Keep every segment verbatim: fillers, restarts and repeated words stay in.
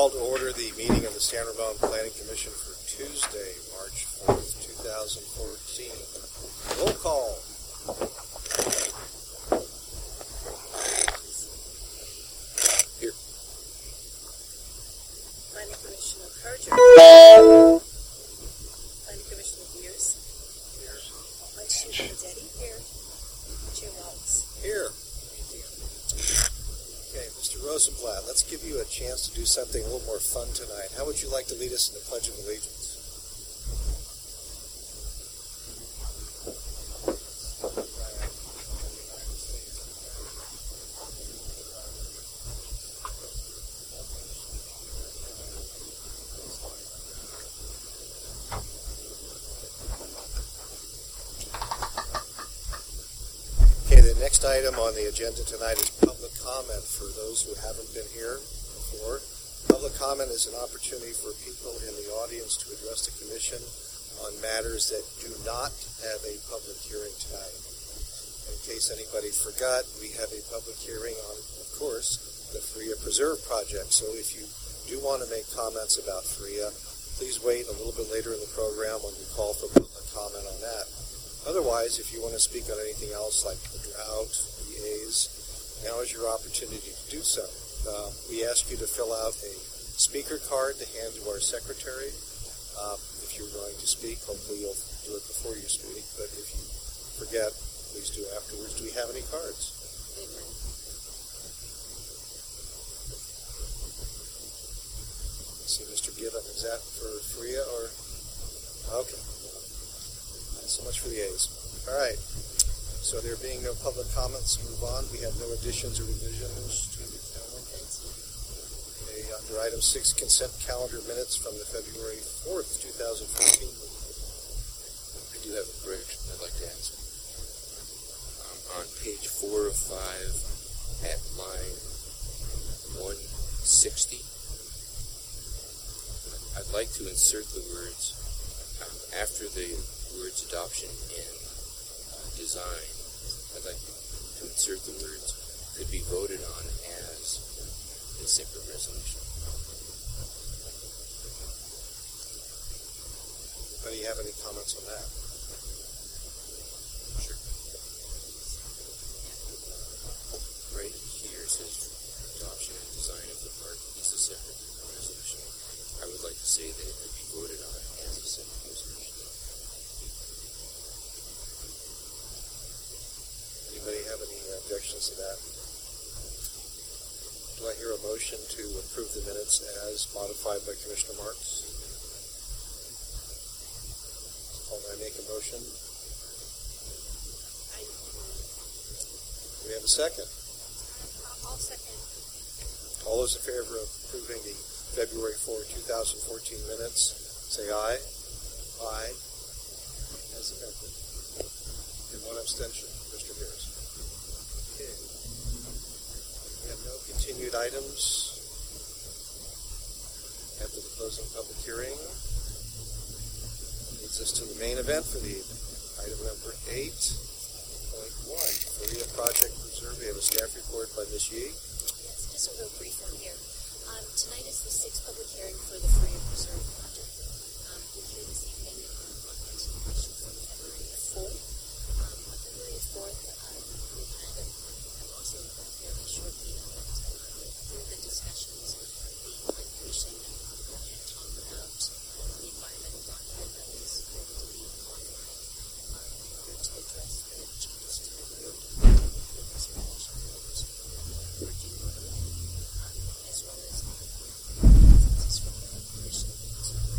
call to order the meeting of the San Ramon Planning Commission for Tuesday, March fourth, two thousand fourteen. Roll call. Here. Planning Commissioner Perger. Planning Commissioner Beers. Here. Vice Chair Benedetti. Here. Chair Wallace. Here. Okay, Mister Rosenblatt, let's give you a chance to do something a little more fun tonight. How would you like to lead us in the Pledge of Allegiance? Okay, the next item on the agenda tonight is public comment for those who haven't been here before. Public comment is an opportunity for people in the audience to address the commission on matters that do not have a public hearing tonight. In case anybody forgot, we have a public hearing on, of course, the Freya Preserve project. So if you do want to make comments about Freya, please wait a little bit later in the program when we call for public comment on that. Otherwise, if you want to speak on anything else like the drought, the A's, now is your opportunity to do so. Uh, we ask you to fill out a speaker card to hand to our secretary. Um, if you're going to speak, hopefully you'll do it before you speak. But if you forget, please do afterwards. Do we have any cards? Let's see, Mister Given, is that for Freya or? Okay. So much for the A's. All right. So there being no public comments, move on. We have no additions or revisions to the calendar. Okay, under item six, consent calendar minutes from the February fourth, two thousand fourteen. I do have a correction I'd like to ask. Um, on page four of five, at line one sixty, I'd like to insert the words um, after the words adoption and uh, design. I'd like to insert the words could be voted on as a separate resolution. Anybody have any comments on that? Sure. Right here it says adoption and design of the park is a separate resolution. I would like to say that it could be voted on as a separate resolution. Anybody have any objections to that? Do I hear a motion to approve the minutes as modified by Commissioner Marks? Will I make a motion? Do we have a second? I'll second. All those in favor of approving the February fourth, two thousand fourteen minutes, say aye. Aye. As amended. And one abstention, Mister Beers. Okay. We have no continued items after the closing public hearing. Leads us to the main event for the evening. Item number eight point one, Freya Project Preserve. We have a staff report by Miz Yee. Yes, just a real brief one here. Um, tonight is the sixth public hearing for the Freya Preserve project. Um, we're here this evening on continuation from February fourth. Um, on February fourth, uh, we had a, also a fairly short meeting, but uh, through the discussions, the Plan Commission had talked about uh, the environmental document that was going to be modified um, in order to address the changes to the road the preservation roads for June, um, as well as the consensus from the Commission to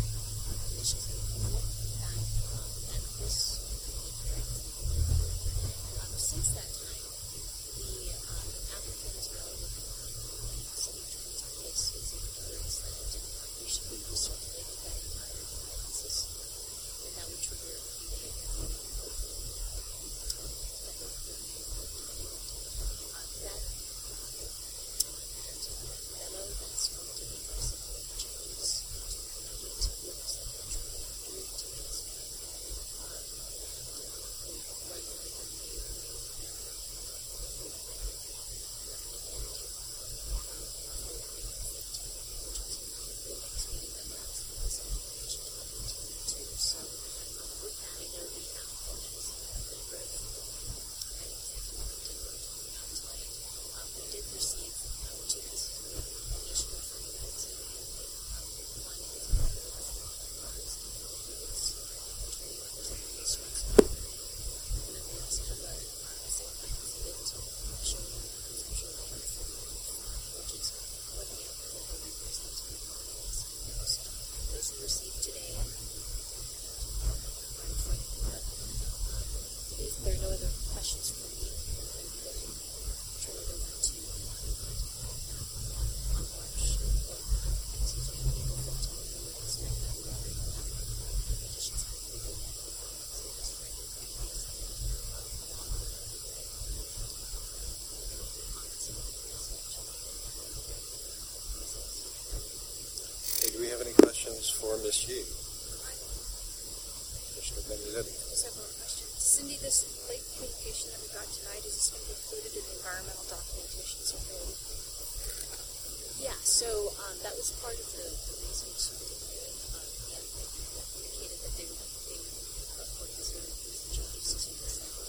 S U. Commissioner Benedetti. I just have one question. Cindy, this late communication that we got tonight, is this going to be included in the environmental documentation submitted? Yeah, so um, that was part of the, the reason to review it, um, and they indicated that they would, they would uh, work this in the chapter sixty percent line.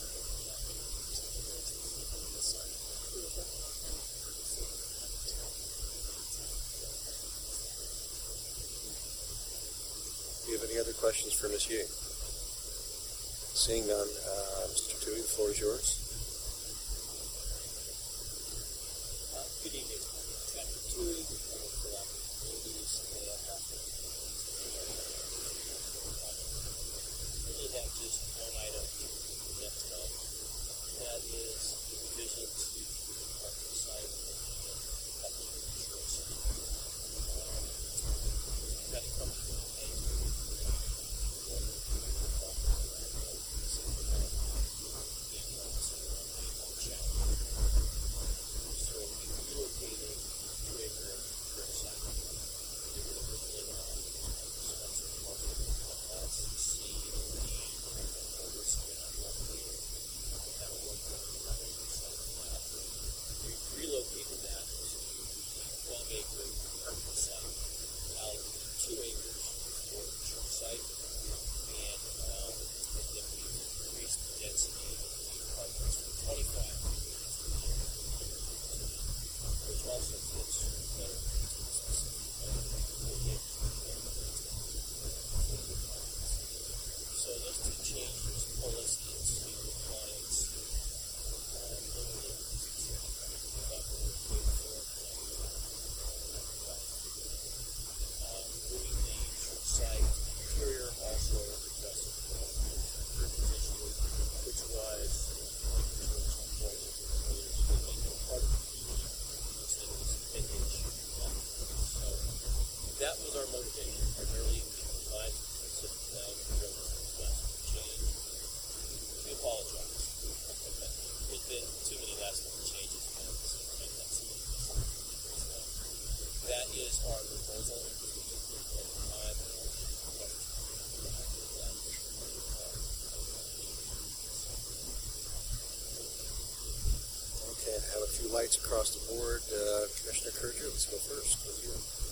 So we will work with them for the city. Do you have any other questions for Miz Yu? Seeing none, uh, Mister Tui, the floor is yours. Uh, good evening. Chapter two, collaborative communities, and uh, really have just one item left up. That is the revision to the parking site at the insurance. Um, got a couple of things. So we relocated two acre insurance site. We were originally on Spencer Park, S C D, and we're spin on located at a one point nine percent flat. We relocated that to twelve acre parking site, allocated two acres for insurance site, and, um, and then we increased the density of the apartments from twenty-five which also fits better so those two changes pull us into compliance uh, limited about what we're paid for. Uh, moving the insurance site interior also addresses the current issue, which was part of the community instead of this vintage lot. So that was our motivation, primarily to comply with the Pacific Cloud Railroad request for change. We apologize. There's been too many last minute changes and that is our proposal at the time. Okay, I have a few lights across the board. Uh, Commissioner Kurger, let's go first with you.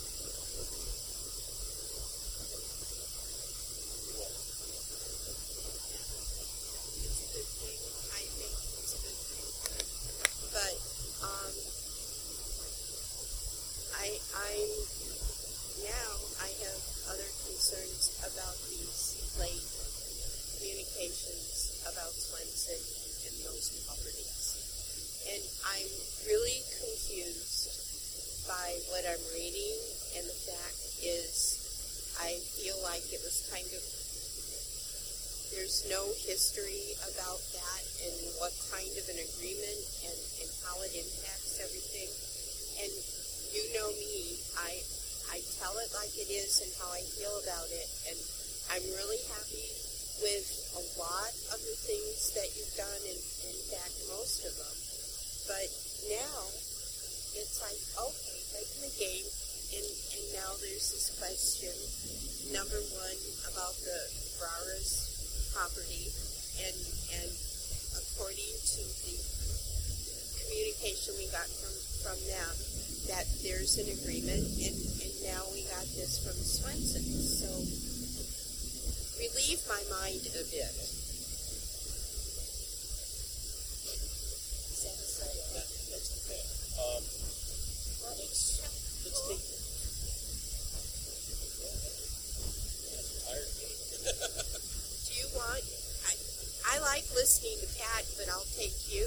It's a good thing. I think it's a good thing. But um, I, I'm now I have other concerns about these late communications about Swenson and those properties. And I'm really confused by what I'm reading, and the fact is I feel like it was kind of, there's no history about that and what kind of an agreement and, and how it impacts everything. And you know me, I I tell it like it is and how I feel about it, and I'm really happy with a lot of the things that you've done, and in fact most of them. But now, it's like, okay, making the game, and, and now there's this question, number one, about the Ferraras property, and and according to the communication we got from, from them, that there's an agreement, and, and now we got this from Swenson. So, relieve my mind a bit. That, that's okay. Um, let's, let's take it. Do you want, I, I like listening to Pat, but I'll take you.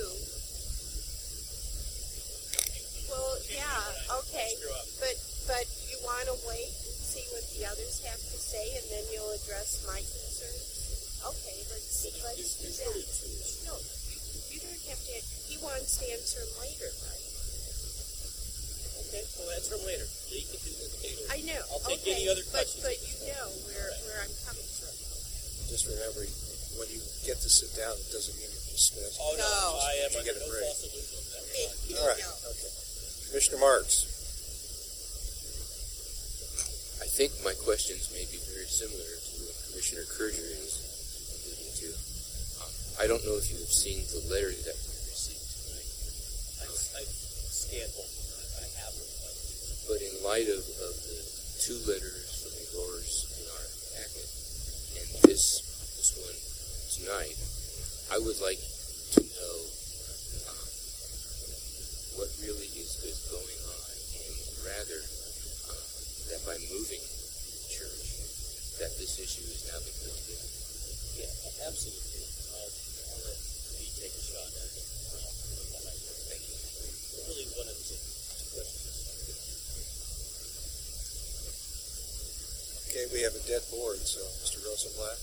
Well, yeah, okay, but, but you want to wait and see what the others have to say, and then you'll address my concerns? Okay, let's, let's do that. No, you, you don't have to, he wants to answer them later, right? Okay, we'll answer them later. Lee can do this later. I know, I'll take okay, any other but, questions. but you know where, where I'm coming from. Just remember, when you get to sit down, it doesn't mean you're dismissed. Oh, no, No. I am You under get a no break. false illusion. That Hey, was you All right, know. okay. Commissioner Marks. I think my questions may be very similar to what Commissioner Kerger is alluding to. Um, I don't know if you have seen the letter that we received tonight. I've, I've scanned both. I have them. But in light of, of the two letters from the growers in our packet, and this this one tonight, I would like to know um, what really is, is going on, and rather um, that by moving the church, that this issue has now been put together. Yeah, absolutely. I'll, I'll let Lee take a shot at it. Um, Thank you. Really, one of the two questions. Okay, we have a dead board, so Mister Rosenblatt.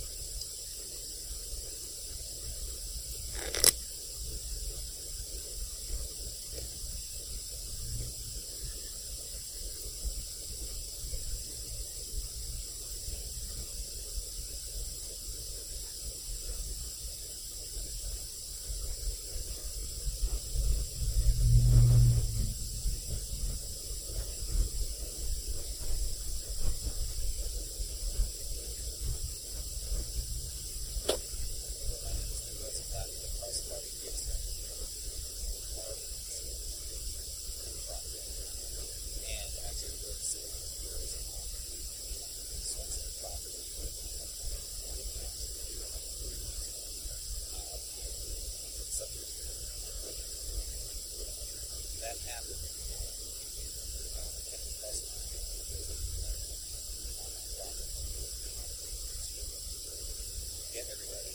That happened. Get everybody.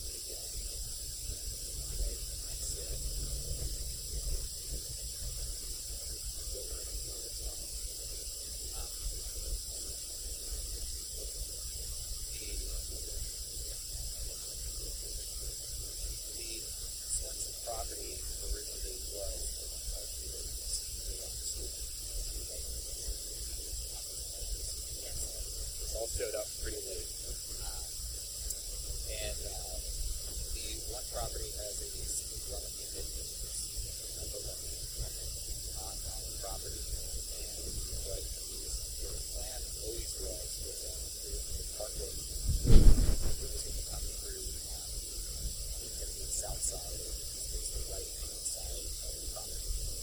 The Swenson property originally was This all showed up pretty late. Um, and uh, the one property has a dwelling unit on on the property. And what the plan always was was that the parkway was going to come through on the south side, the right hand side of the property.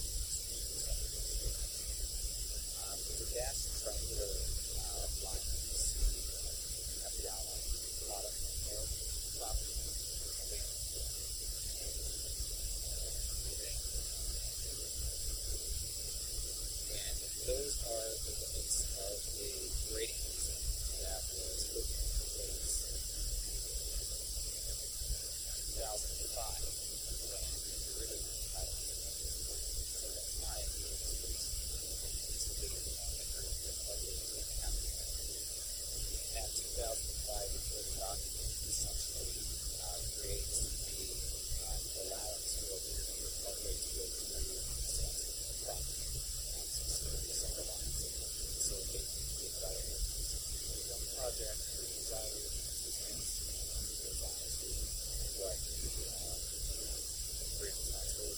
Um, the gas triangular uh, line up down on the bottom of the property. And those are the limits of the grading system that was put in place in two thousand five when the original title at that time was completed on the current budget happening. At two thousand five, the code document essentially uh, creates the um, allowance for the parkway to go through the property. Um, specifically, some of the lines that facilitate the development of one project to desire assistance to revise what the uh, grant responsibility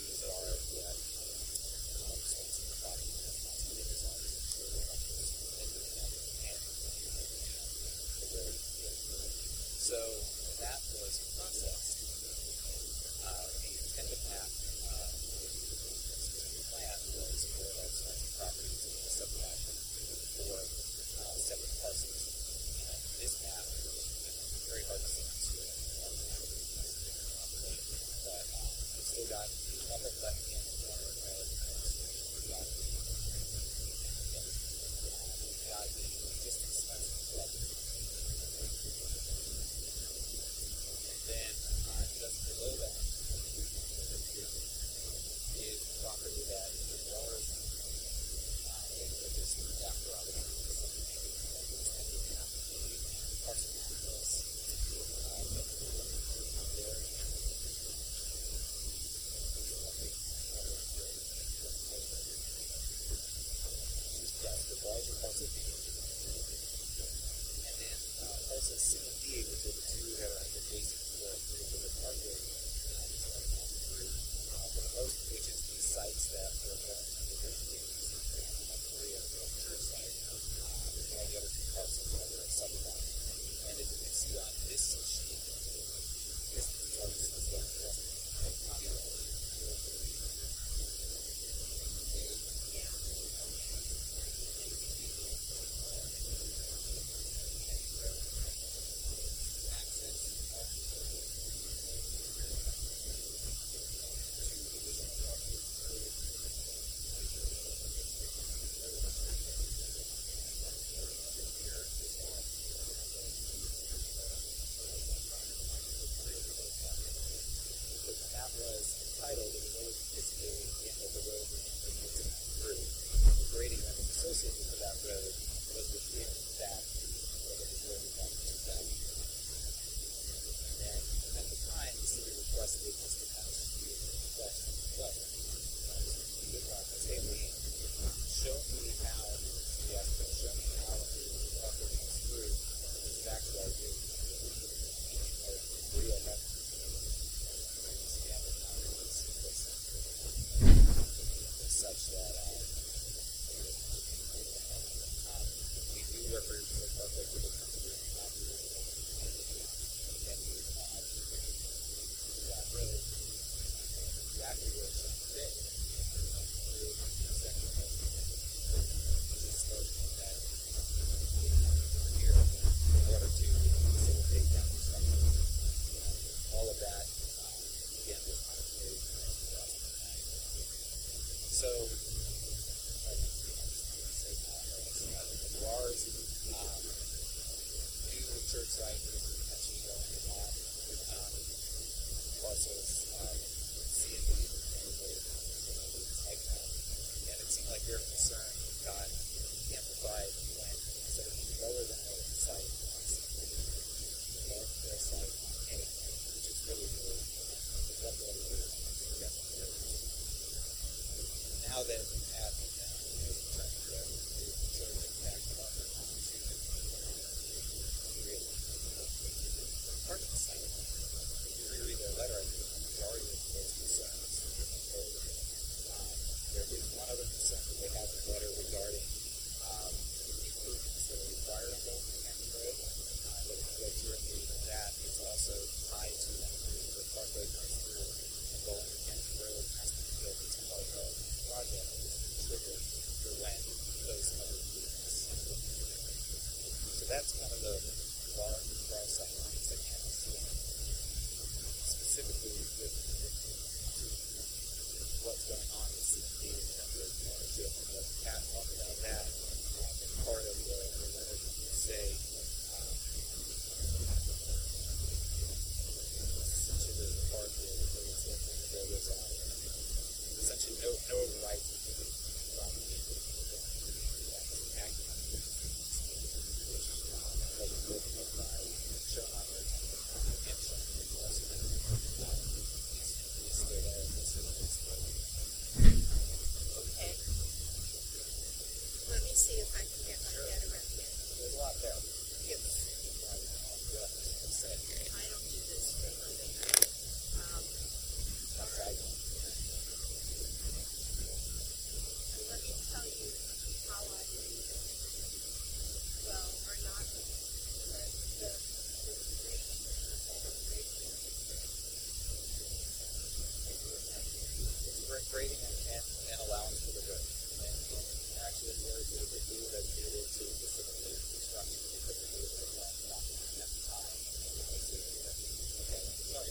that um, um, we do represent the public with the company and uh, that road exactly where it's going to fit. In order to facilitate that construction. All of that, um, again, was contemplated in two thousand nine. So, like, say, Lars, um, do the church site with the intention of going on um, parcels, um, C and D, like that. And it seemed like their concern got amplified when instead of being lower than the site, their site on A, which is really, really what they were definitely. Now that we have the church impact buffer onto really parking site, if you reread their letter, I think the majority of those concerns are um, there is one other concern that they have in the letter regarding um, improvements that are required on Golden Canyon Road. Uh, but if you go through and read that, it's also tied to the parkway going through and Golden Canyon Road has to be built as part of the project, which is triggered for when those other improvements. So that's kind of the far, far side lines that handles to them. Specifically with, with what's going on with C and D in terms of ownership and what Pat talked about that. Um, and part of the, the letter you say um, essentially the part where where it's in the bill goes on. Essentially no no right to do from the acting on it. Which was looking at by shown on the and shown in the investment. Um, is still there. It's still there. Okay. Let me see if I can get my head around it. There's a lot there. Yep. I don't do this for a living. Um, all right. And let me tell you how I read it. Well, or not. The, the, the grading, the grading. It's grading and, and, and allowance for the road. And, and actually, it's very good to do that needed to facilitate construction because we knew that it was not at the time. Okay, sorry.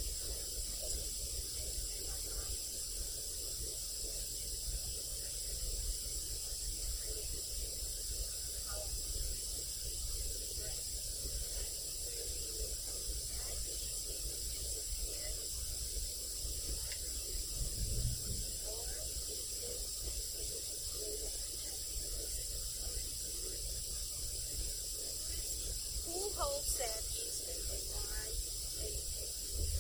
Who holds that easement and why they, it,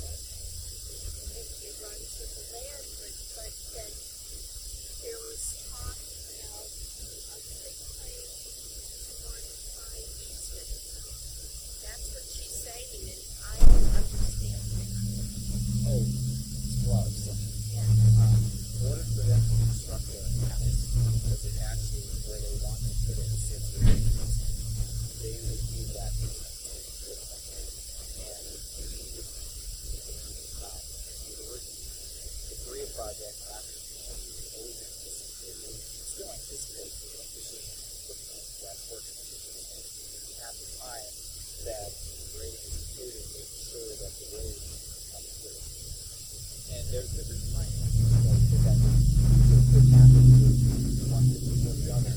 it runs with the land, but, but then there was talk about a big claim to modify easement. That's what she's saying, and I don't understand that. Oh, well, so, Yeah. um, in order for them to construct a house, does it actually where they want to put it, if they would need that easement. And we, um, the Korea project after always anticipated, still anticipate pushing that portion at the time that grading is included, making sure that the road comes through. And there's different timing. So if that could happen once it's before the other.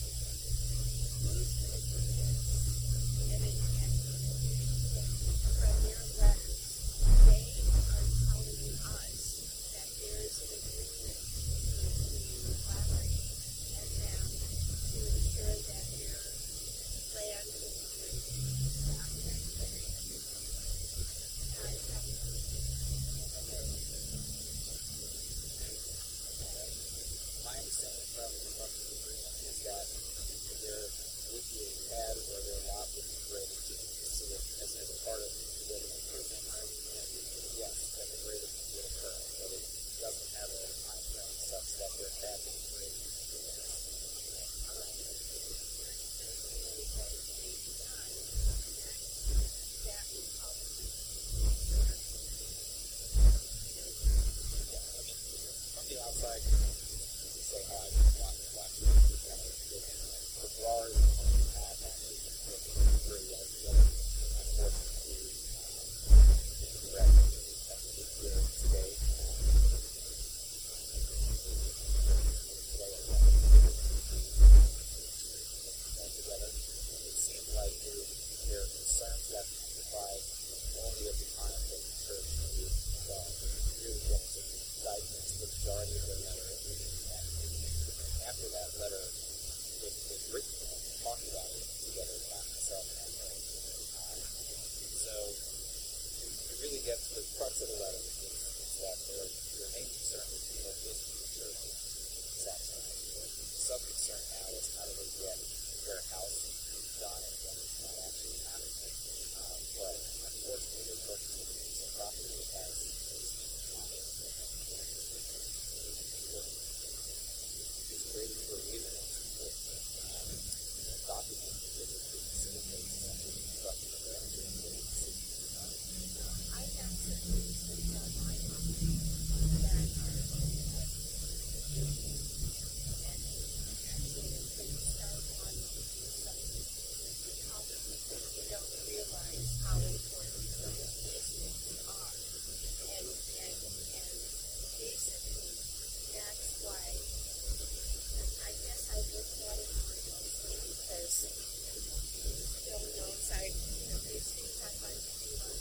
And then you had the to the letter is that their, their main concern with the book is to ensure satisfied. The sub-concern now is how do they get their house done and when it's not actually happening. Um, but unfortunately, they're purchasing some property that has it's created for a reason. It's important. Um, document that it could facilitate that construction of their energy. I have certainly things on my mind that are and actually when you start on something, you don't realize how important some of these things are. And and and basically that's why I guess I look at it because Bill knows I you know, these things I like to do on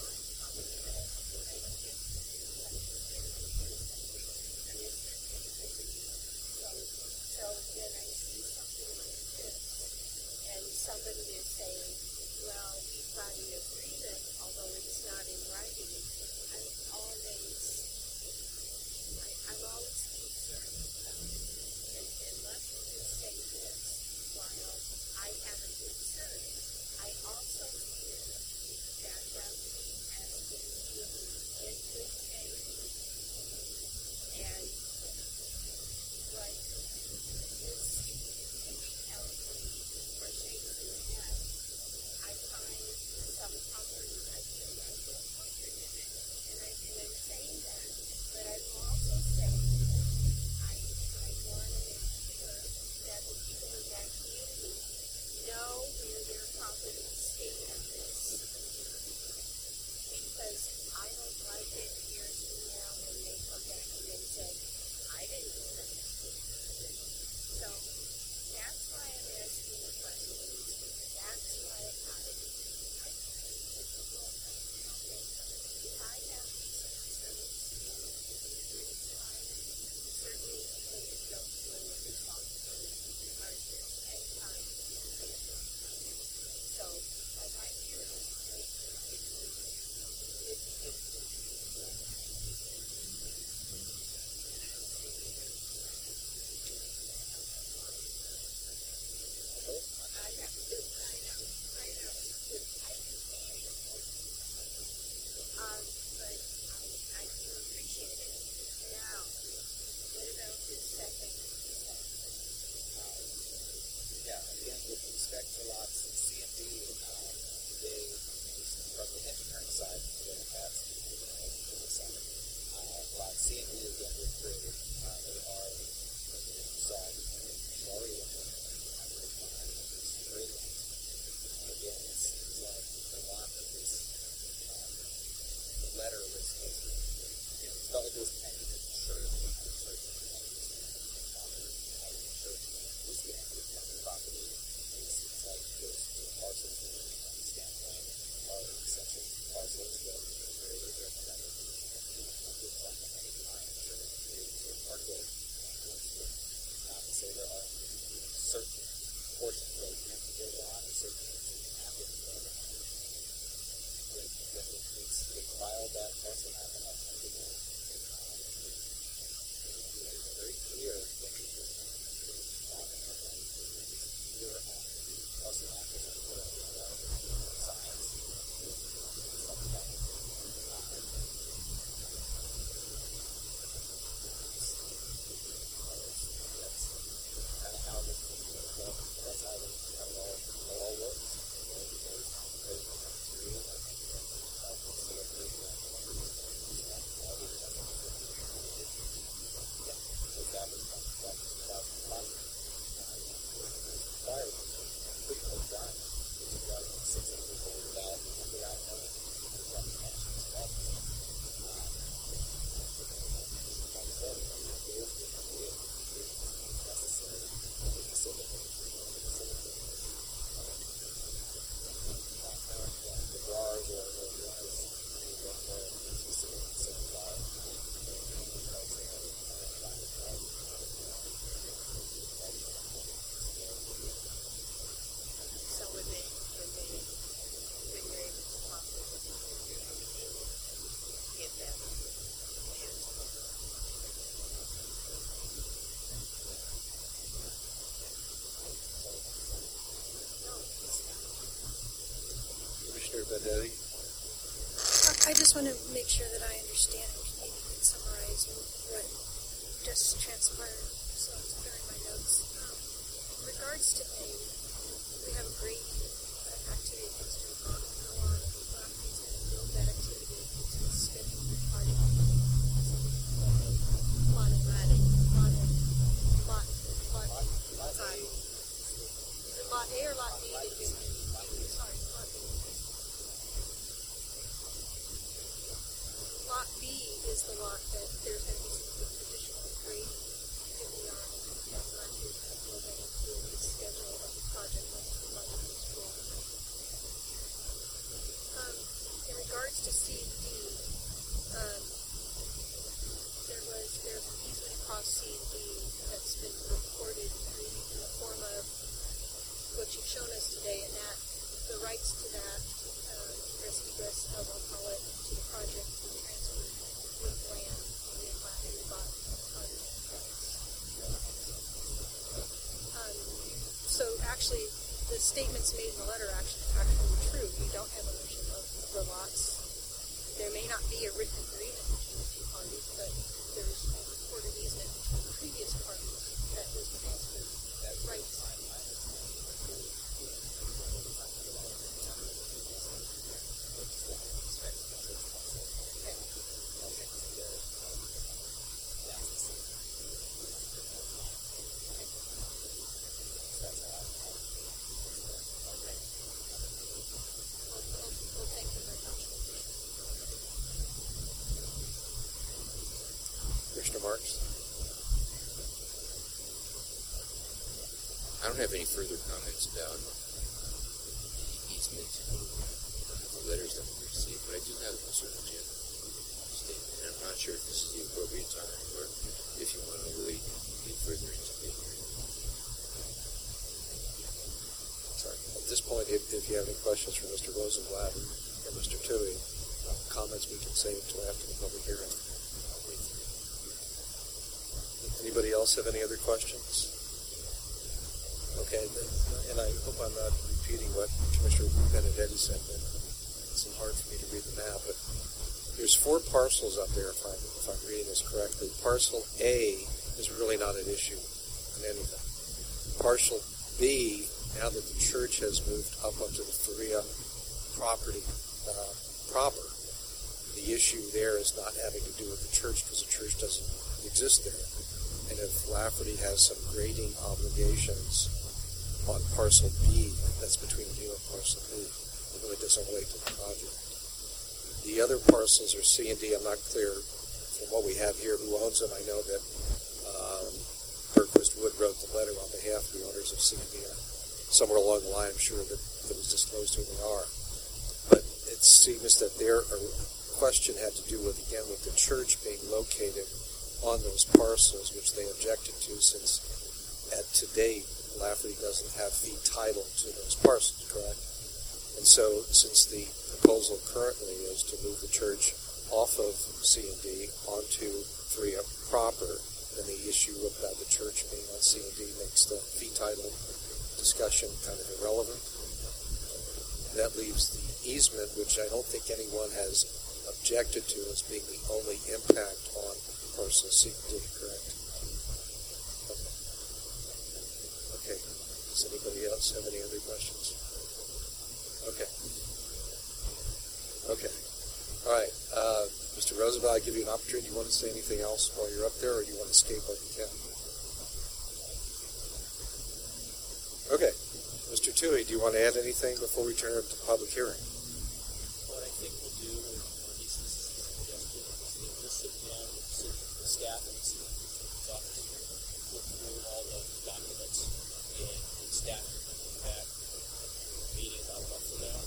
So when I see something like this, and somebody is saying, well, we've got an agreement, although it's not in writing, I'm always, I, I'm always concerned about it. And, and let me just say this, while I have a concern, I also fear that that has been given in good faith. And like this tells me or shakes his head, I find some comfort. I feel I feel comfort in it. And, I, and I'm saying that. But I'm also saying I, I want to make sure that the people in that community know where their property stands. Because I don't like it years from now when they come back and they say, I didn't do it. So that's why I'm asking the questions. That's why I, I, I have these concerns. Certainly people that don't deal with responsibility are just at times. So I'd like your I have to, I know, I know. I do. Um, but I, I do appreciate it. Now, what about this second? Yeah, again, with respect to lots of C and D, um, they, from the Hinton side, they have to the side. Uh, lot C and D, again, were created. Uh, they are, as you saw, already in the created. Again, it seems like a lot of this um, letter was, you know, felt like it was kind of sure of the was the end of the property. It seems like those parcels from the standpoint are essential parcels that are created represented with any kind of part of it. Not to say there are certain portions that you have to build on or certain things that you have to build on. But when it needs to file that parcel map and that kind of thing, it's very clear when you you're on also not going to put up signs like that. That's kind of how the that's how the how it all it all works. Vendetti? I just want to make sure that I understand and maybe can summarize what just transpired so I was clear in my notes. Um, in regards to A, we have a great uh, activity that's going to go on. Um, he's going to build that activity into the schedule for part of lot of lot of lot lot lot lot Is it lot A or lot B? Sorry, lot B. Lot B is the lot that there's going to be some additional grading activity on and not his building with the schedule of the project once the budget is full. Um, in regards to C and D, um, there was there's an easement across C and D that's been recorded in the form of what you've shown us today, and that the rights to that uh, egress egress hub, I'll call it, to the project will be transferred with land on the lot that we bought on the um, so actually, the statements made in the letter are actually, actually true. You don't have ownership of the lots. There may not be a written agreement between the two parties, but there's a recorded easement between the previous parties that was transferred that rights. Commissioner Marks? I don't have any further comments about the easement, the letters that we received, but I do have a sort of general statement, and I'm not sure if this is the appropriate time or if you want to really get further into the hearing. Sorry. At this point, if, if you have any questions for Mister Rosenblatt or Mister Tui, uh, comments we can save until after the public hearing. Anybody else have any other questions? Okay, and I hope I'm not repeating what Commissioner Benedetti said, but it's hard for me to read the map, but there's four parcels up there, if I'm, if I'm reading this correctly. Parcel A is really not an issue in anything. Parcel B, now that the church has moved up onto the Faria property uh, proper, the issue there is not having to do with the church because the church doesn't exist there. And if Lafferty has some grading obligations on parcel B, that's between you and parcel B. It really doesn't relate to the project. The other parcels are C and D. I'm not clear from what we have here who owns them. I know that um, Berquist Wood wrote the letter on behalf of the owners of C and D. Somewhere along the line, I'm sure that it was disclosed who they are. But it seems that their question had to do with, again, with the church being located on those parcels, which they objected to, since at to date, Lafferty doesn't have fee title to those parcels, correct? And so, since the proposal currently is to move the church off of C and D onto Faria proper, then the issue about the church being on C and D makes the fee title discussion kind of irrelevant. That leaves the easement, which I don't think anyone has objected to as being the only impact on parcel C and D, correct? Okay. Okay. Does anybody else have any other questions? Okay. Okay. All right. Uh, Mister Roosevelt, I give you an opportunity. Do you want to say anything else while you're up there, or do you want to escape while you can? Okay. Mister Tui, do you want to add anything before we turn it to public hearing? What I think we'll do, or at least this is a suggestion, is that we'll sit down with the staff and see talk to look through all the documents, and, and staff can come back meeting about what for now.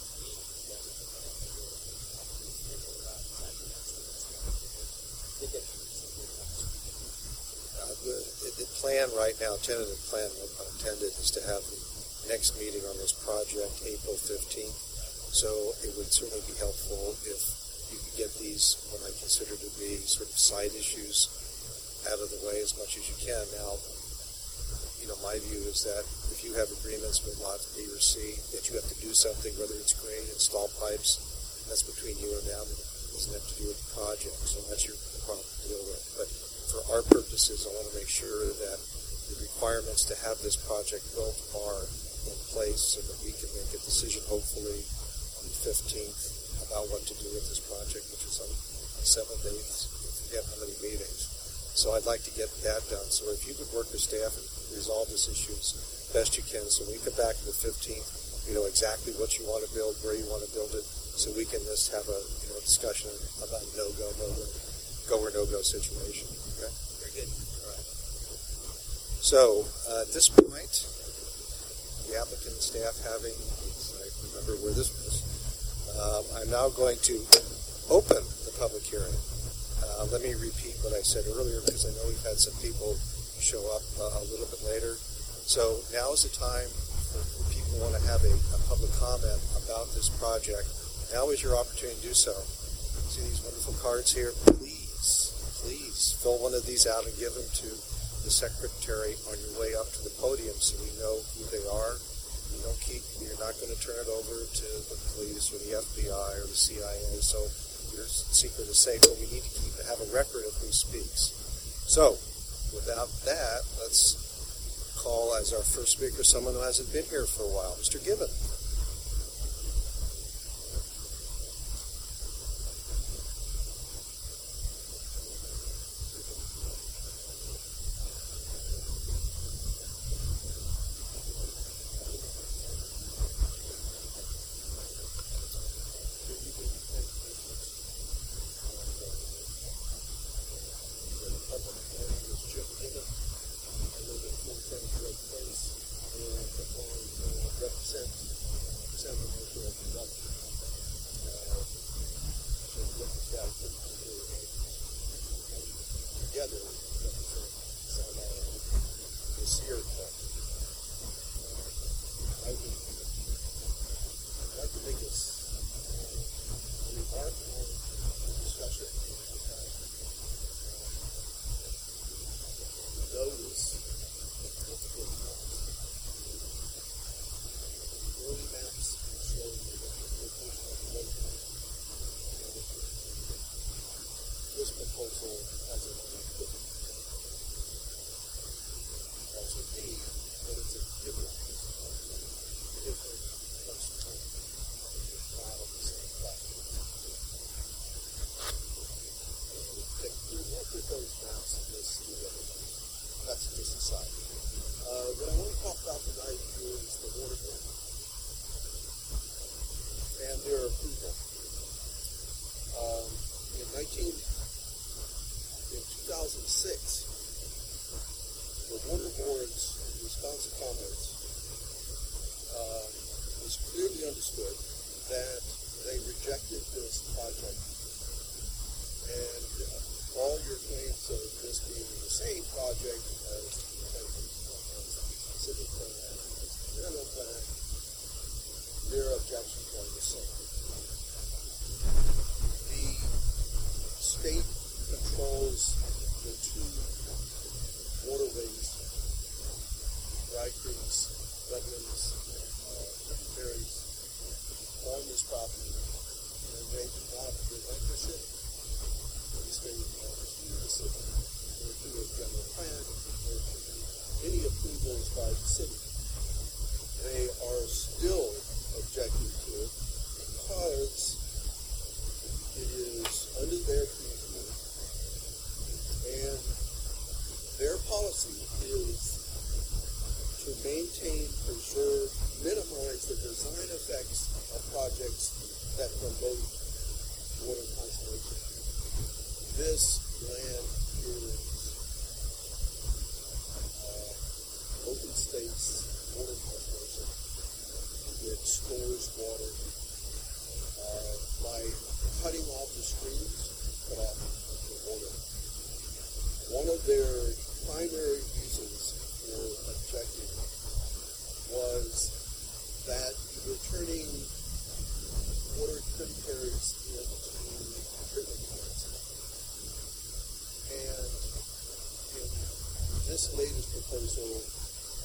Uh, the, the plan right now, tentative plan, intended, is to have the next meeting on this project April fifteenth. So it would certainly be helpful if you could get these, what I consider to be sort of side issues, out of the way as much as you can. Now, you know, my view is that if you have agreements with lots B or C, that you have to do something, whether it's grade, install pipes, that's between you and them. It doesn't have to do with the project, so that's your problem to deal with. But for our purposes, I want to make sure that the requirements to have this project built are in place so that we can make a decision, hopefully, on the fifteenth about what to do with this project, which is on the seventh, eighth, I forget how many meetings. So I'd like to get that done. So if you could work with staff and resolve this issue as best you can, so when we come back to the fifteenth, you know exactly what you want to build, where you want to build it, so we can just have a you know discussion about no-go, no-go, go or no-go situation. Okay? Very good. All right. So uh, at this point, the applicant and staff having, I remember where this was, um, I'm now going to open the public hearing. Uh, let me repeat what I said earlier because I know we've had some people show up uh, a little bit later. So now is the time for, for people who want to have a, a public comment about this project. Now is your opportunity to do so. See these wonderful cards here? Please, please fill one of these out and give them to the secretary on your way up to the podium so we know who they are. You don't keep, you're not going to turn it over to the police or the F B I or the C I A. So your secret is safe, but we need to keep have a record of who speaks. So, without that, let's call as our first speaker someone who hasn't been here for a while, Mister Gibbon. This latest proposal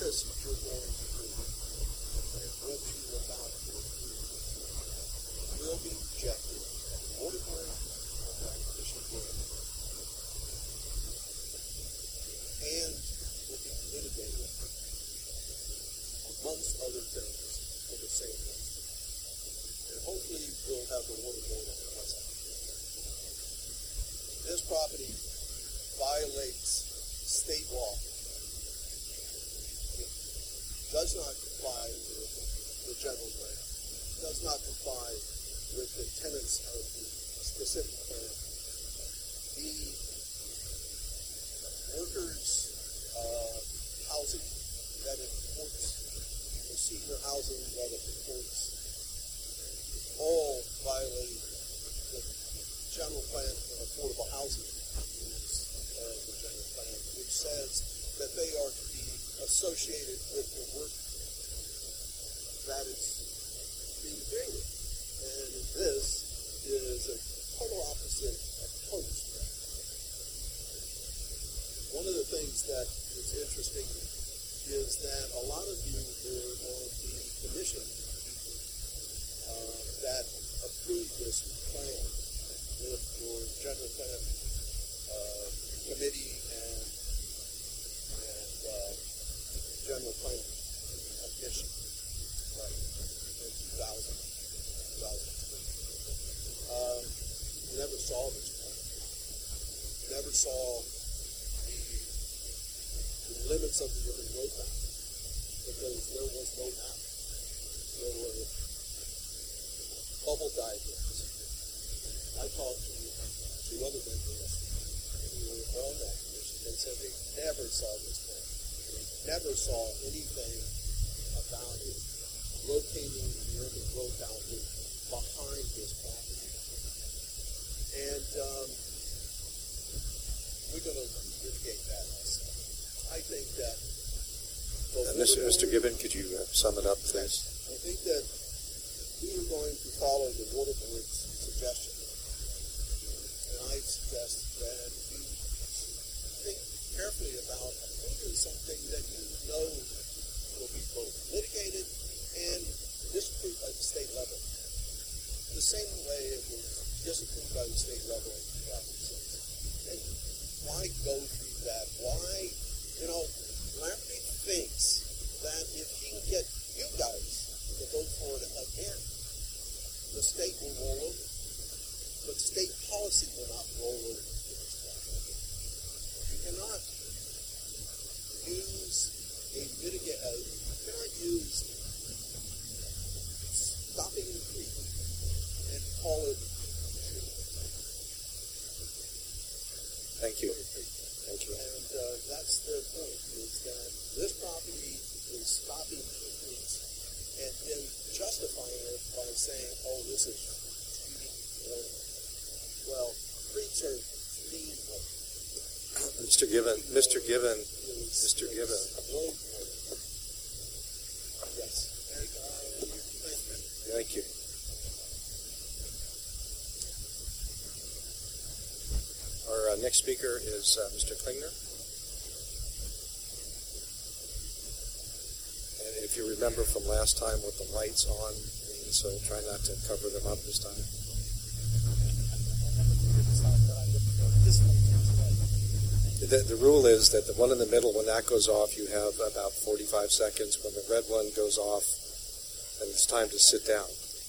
process that you're going through and what you're about to do will be rejected at the Board of Board of that Fish and Game and will be litigated, amongst other things, for the same reason. And hopefully we'll have the Water Board on the website. This property violates state law. It does not comply with the general plan, does not comply with the tenets of the specific plan. The workers' uh, housing that it supports, the senior housing that it supports, all violate the general plan of affordable housing rules of the general plan, which says that they are to be associated with the work that is being created. And this is a total opposite approach. One of the things that is interesting is that a lot of you were on the commission uh, that approved this plan with your general plan uh, committee and and uh, general plan commission, right, in two thousand, two thousand three. Um, never saw this plan. Never saw the, the limits of the urban road map because there was no map. There were bubble diagrams. I talked to two other members who were on that commission. They said they never saw this plan. They never saw anything about it locating the urban growth boundary behind this property. And um, we're going to litigate that also. I think that... Uh, Mister Mister Gibbon, could you uh, sum it up, please? I think that we are going to follow the Water Board's suggestion. And I suggest that you think carefully about approving something that you know will be both litigated and disapproved by the state level. The same way it was disapproved by the state level in two thousand six. And why go through that? Why, you know, Larry thinks that if he can get you guys to vote for it again, the state will roll over. But state policy will not roll over. You cannot use a mitigate. Uh, you cannot use stopping the creek and call it. Thank you. Thank you. And uh, that's their point: is that this property is stopping the creeks and then justifying it by saying, "Oh, this is treating water." Well, creeks are treating water. Mister Gibbon, Mister Gibbon, Mister Gibbon. Yes. Thank you. Our uh, next speaker is uh, Mister Klingner. And if you remember from last time with the lights on, so try not to cover them up this time. The, the rule is that the one in the middle, when that goes off, you have about forty-five seconds. When the red one goes off, then it's time to sit down.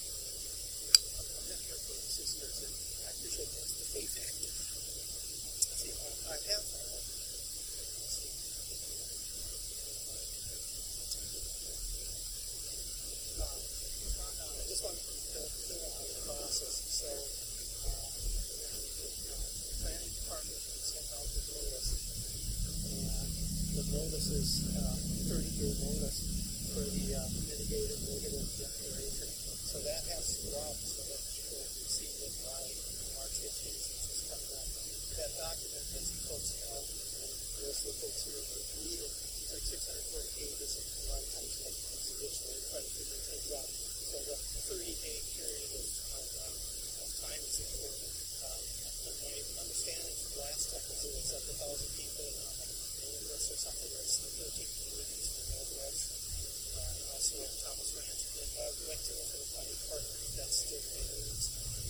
Notice is uh, thirty-day notice for the uh, mitigated negative declaration. So that has to go out so that people receive it by March fifteenth, which is coming up. That document, as you folks know, and those of the folks here who read it, it's like six hundred forty pages, and a lot of times like additional try to figure things out. So the thirty-day period of, of, uh, of time is important. Um, my understanding from last time was it was up a thousand people. And this or something, there's thirteen communities in actually on Thomas Ranch. And uh, we went to look at a private partner that's still being used.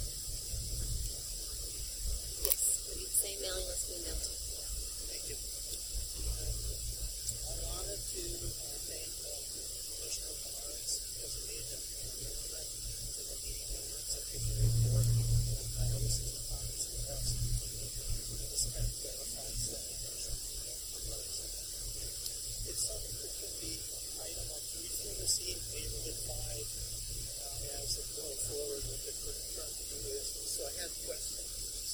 Yes, the same mailing list we mailed to. Thank you. Um, I wanted to uh, thank uh, Commissioner Barnes because he made an amendment to the meeting minutes of February fourth. I know this is a comments and rest. This kind of clarifies that information. It's something that could be item on briefly received neighborhood five uh, as it going forward with the current current new list. So I had questions.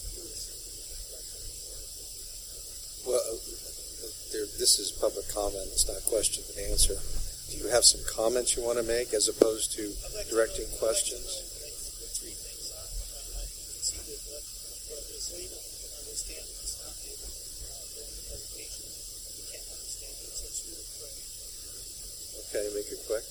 Well, uh, there, this is public comment. It's not question and answer. Do you have some comments you want to make as opposed to I'd like directing to know, questions? I'd like to know, like, the three things on, uh, I can see that what, what is legal, you can understand what's not legal. Uh, the interpretation, you can't understand it, so it's really quick. Okay, make it quick.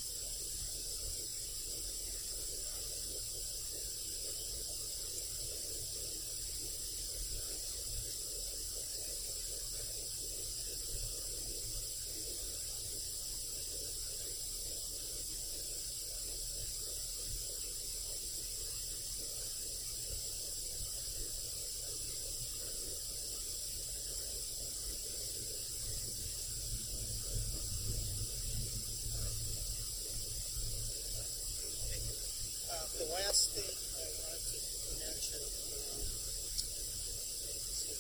Uh, the last thing I wanted to mention, um, let's see.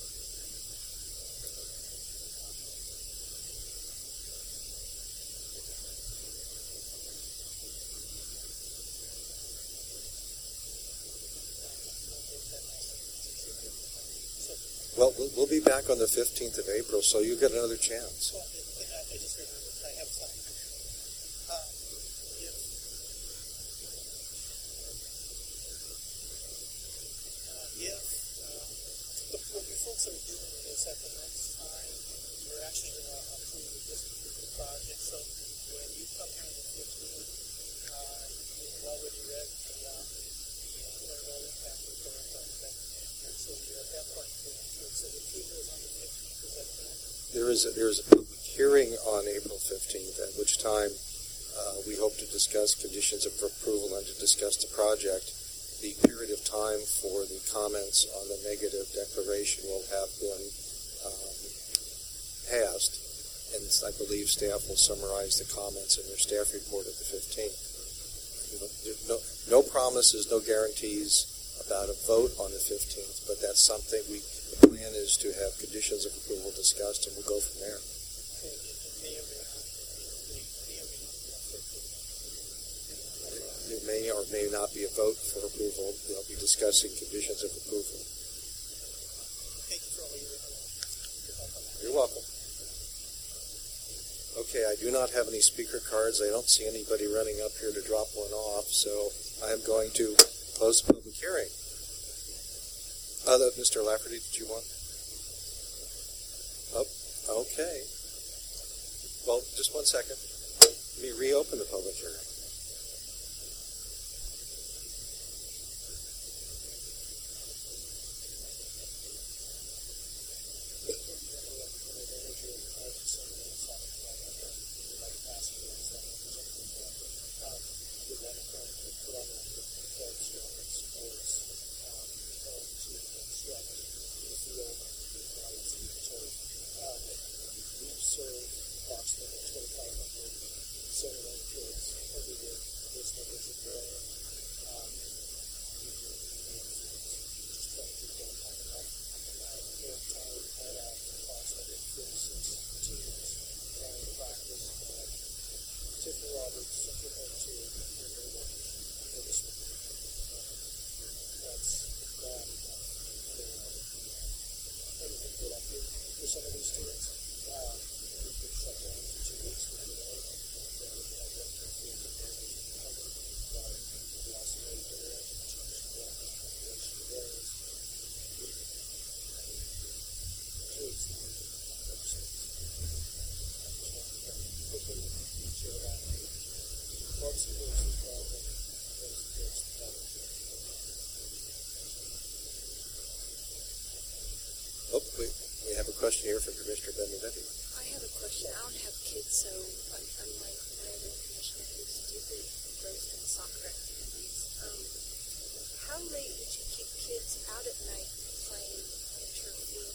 Well, we'll, we'll be back on the fifteenth of April, so you get another chance. Well, I, I just remembered I have some. Um, if, uh, if um, the, what you folks are doing is at the next time, you're actually going to approve the district project. So when you come here on the fifteenth, uh, you've already read the, um, the environmental impact report on that. And so you're at that point going through. So the approval is on the fifteenth, is that correct? There is a, there is a public hearing on April fifteenth, at which time uh, we hope to discuss conditions of approval and to discuss the project. The period of time for the comments on the negative declaration will have been um, passed, and I believe staff will summarize the comments in their staff report at the fifteenth. There's no, no promises, no guarantees about a vote on the fifteenth, but that's something we, the plan is to have conditions of approval discussed, and we'll go from there. Okay, it may or may not, may, may or may not be on fifteenth. There may or may not be a vote for approval. We'll be discussing conditions of approval. Thank you for all your help. You're welcome. Okay, I do not have any speaker cards. I don't see anybody running up here to drop one off, so I am going to close the public hearing. Uh, Mister Lafferty, did you want? Oh, okay. Well, just one second. Let me reopen the public hearing. Oh, we, we have a question here from Commissioner Benedetti. I have a question. I don't have kids, so I'm, unlike my other commissioner who's deeply engrossed in soccer activities, um, how late would you keep kids out at night playing on a turf field?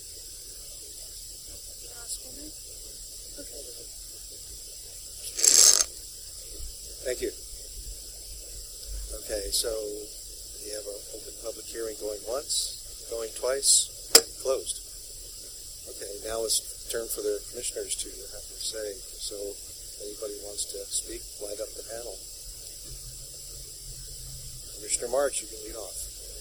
Councilwoman? Okay. Thank you. Okay, so we have an open public hearing going once, going twice, closed. Okay, now it's turn for the commissioners to have their say. So if anybody wants to speak, light up the panel. Commissioner March, you can lead off.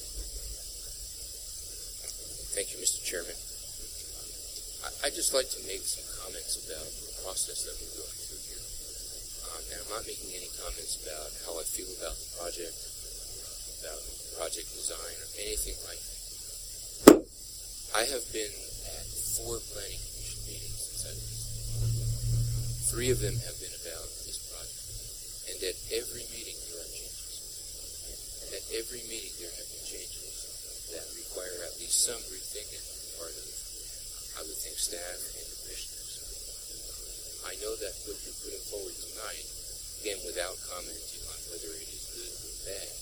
Thank you, Mister Chairman. I, I'd just like to make some comments about the process that we're going through here. Um, and I'm not making any comments about how I feel about the project, about project design, or anything like that. I have been at four planning commission meetings since I've been. Three of them have been about this project. And at every meeting there are changes. At every meeting there have been changes that require at least some rethinking on the part of, I would think, staff and commissioners. I know that what you're putting forward tonight, again, without commenting on whether it is good or bad,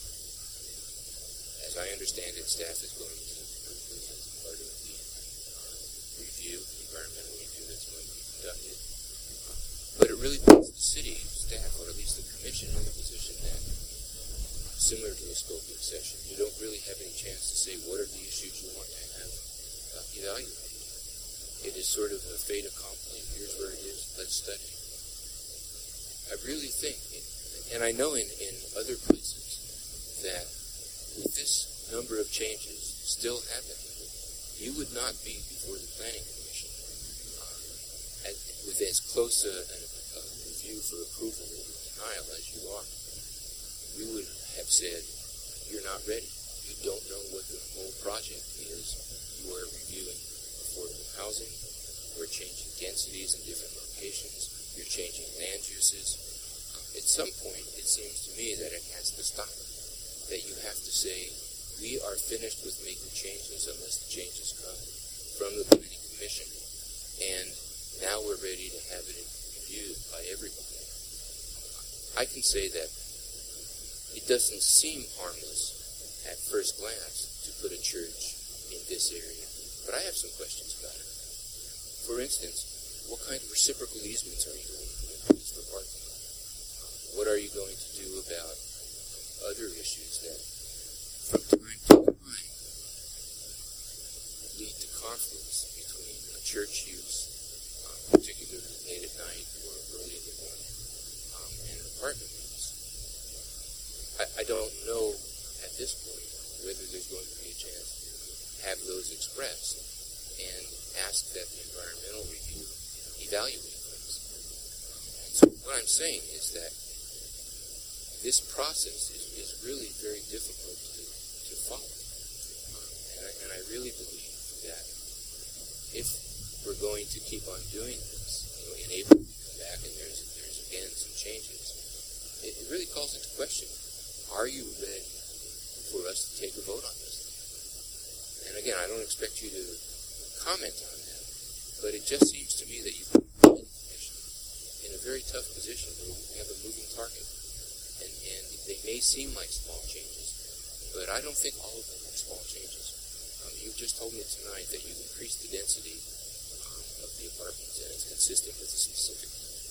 as I understand it, staff is going to approve this as part of the review, the environmental review that's going to be conducted. But it really puts the city staff, or at least the commission, in the position that, similar to a scoping session, you don't really have any chance to say what are the issues you want to have uh, evaluated. It is sort of a fait accompli. Here's where it is. Let's study. I really think, and I know in, in other places, that with this number of changes still happening, you would not be before the Planning Commission uh, as, with as close a, a, a review for approval or denial as you are. You would have said, you're not ready. You don't know what the whole project is. You are reviewing affordable housing. We're changing densities in different locations. You're changing land uses. Uh, at some point, it seems to me that it has to stop. That you have to say, we are finished with making changes unless the changes come from the Planning Commission. And now we're ready to have it reviewed by everybody. I can say that it doesn't seem harmless at first glance to put a church in this area, but I have some questions about it. For instance, what kind of reciprocal easements are you going to put in place for parking? What are you going to do about other issues that, from time to time, lead to conflicts between a church use, um, particularly late at night or early in the morning, um, and an apartment use? I, I don't know at this point whether there's going to be a chance to have those expressed and ask that the environmental review evaluate those. And so what I'm saying is that this process is, is really very difficult to, to follow. Um, and, I, and I really believe that if we're going to keep on doing this, you know, in April we come back and there's, there's again some changes, it, it really calls into question, are you ready for us to take a vote on this? And again, I don't expect you to comment on that, but it just seems to me that you put the commission in a very tough position where you have a moving target. And, and they may seem like small changes, but I don't think all of them are small changes. Um, you just told me tonight that you've increased the density um, of the apartments, and it's consistent with the specific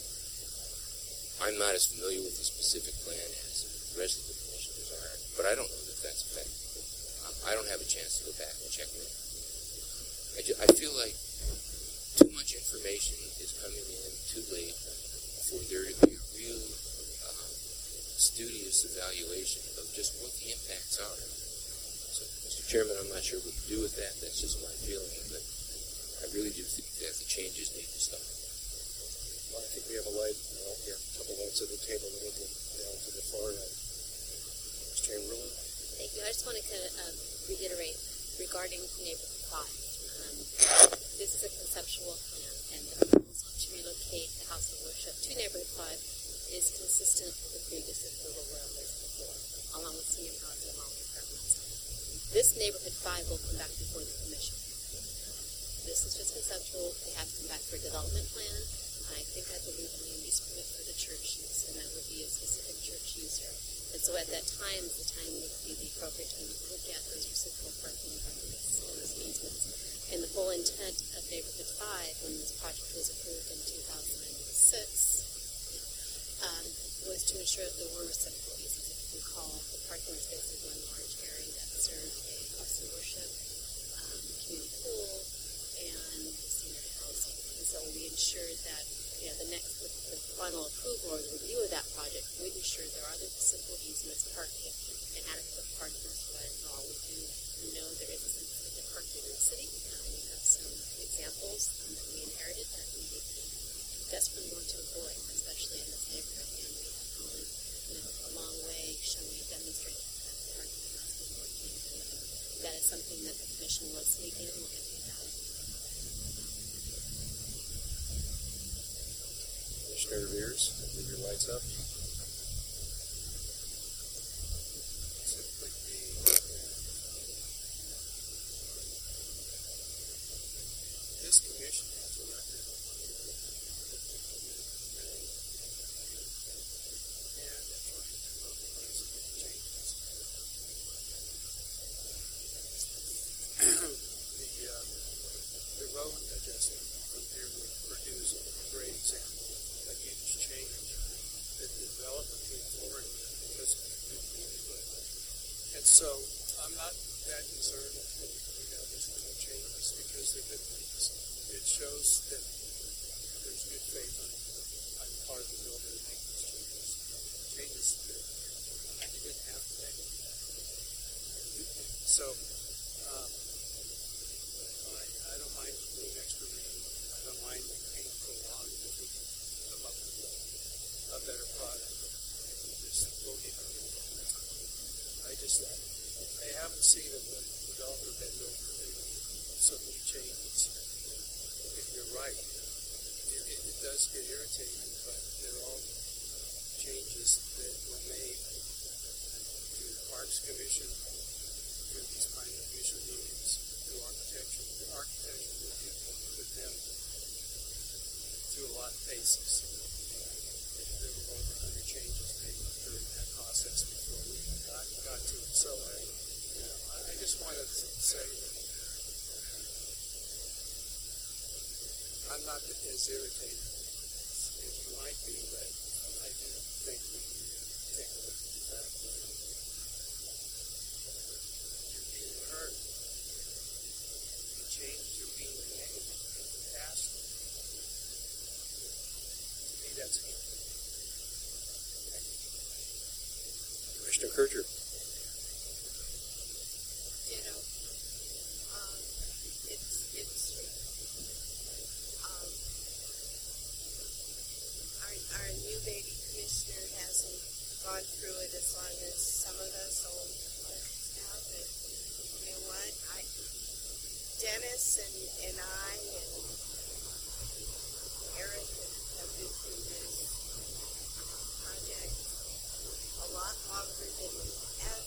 plan. I'm not as familiar with the specific plan as the rest of the commissioners are, but I don't know that that's effective. Um, I don't have a chance to go back and check it. I, ju- I feel like too much information is coming in too late for there to be a real uh, studious evaluation of just what the impacts are. So, Mister Chairman, I'm not sure what to do with that. That's just my feeling, but I really do think that the changes need to stop. Well, I think we have a light, you know, we have a couple lights at the table that will go down to the far end. Miz Chamberlain? Thank you. I just want to kind of um, reiterate regarding neighborhood five. Um, this is a conceptual plan, and the proposal to relocate the house of worship to neighborhood five is consistent with the previous approval where it was before, along with senior housing, along with apartments. This neighborhood five will come back before the commission. this is just conceptual. They have to come back for a development plan. I think I believe a land use permit for the church use, and that would be a specific church user. And so at that time, the time would be the appropriate time to look at those reciprocal parking agreements and those easements. And the whole intent of Neighborhood five, when this project was approved in two thousand six, um, was to ensure that there were reciprocal easements. If you recall, the parking spaces were one large area that served a house of worship, um, community pool, and senior housing. And so we ensured that, you know, the next, the, the final approval or the review of that project would ensure there are the reciprocal easements, parking, and adequate parking as well. We do know there is a significant parking in the city. Um, we have some examples um, that we inherited that we desperately want to avoid, especially in this neighborhood. And we have gone, you know, a long way showing, demonstrating that parking has been working. And that is something that the commission was seeking and looking at. Commissioner Veers, leave your lights up. This commission has a record of and they're trying to come up with these changes. the uh, the road adjustment from here would produce a great example, a huge change that the developer came forward because of the good input. And so I'm not that concerned that we have this kind of changes because they're good things. It shows that there's good faith on, on the part of the builder to make these changes. Changes that you didn't have to make. So, um, I, I don't mind being extra reading. I don't mind being prolonged if we can come up with a, a better product. Just voting on it. I just, I haven't seen a developer bend over so many changes. If you're right, it, it, it does get irritating, but they're all changes that were made through the Parks Commission, through these planning commission meetings, through architecture. The architecture review put them through a lot of paces. There were over one hundred changes made during that process before we got, got to it. So I, you know, I just wanted to say that I'm not as irritated as you might be, but I do think we need to take a look at that. You're being heard. The changes are being made and passed. To me, that's good. Commissioner Kircher. You know, um, it's, it's, um, our, our new baby commissioner hasn't gone through it as long as some of us old folks have, but you know what, I, Dennis and, and I and Eric have been through this project a lot longer than we have.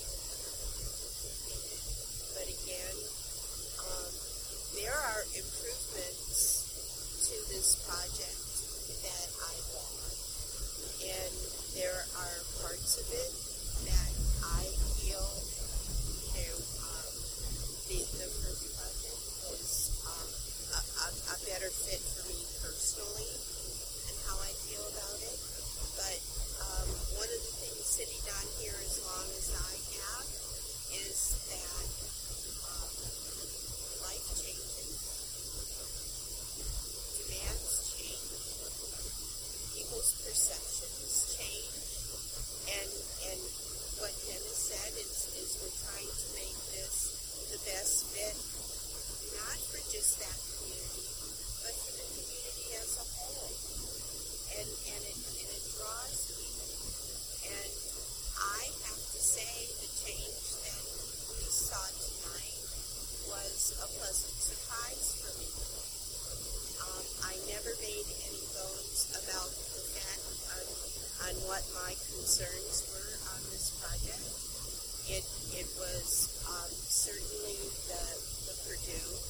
But again, um, there are improvements to this project that I want, and there are parts of it that I feel, you know, um, the, the first project was um, a, a, a better fit for me personally and how I feel about it. But um, one of the things sitting on here as long as I have is that um, life changes, demands change, people's perceptions change, and and what Dennis said is, is we're trying to make this the best fit, not for just that community, but for the community as a whole. And and it and it draws people. And I have to say the change that we saw tonight was a pleasant surprise for me. Um, I never made any bones about the fact on, on what my concerns were on this project. It it was um, certainly the the Purdue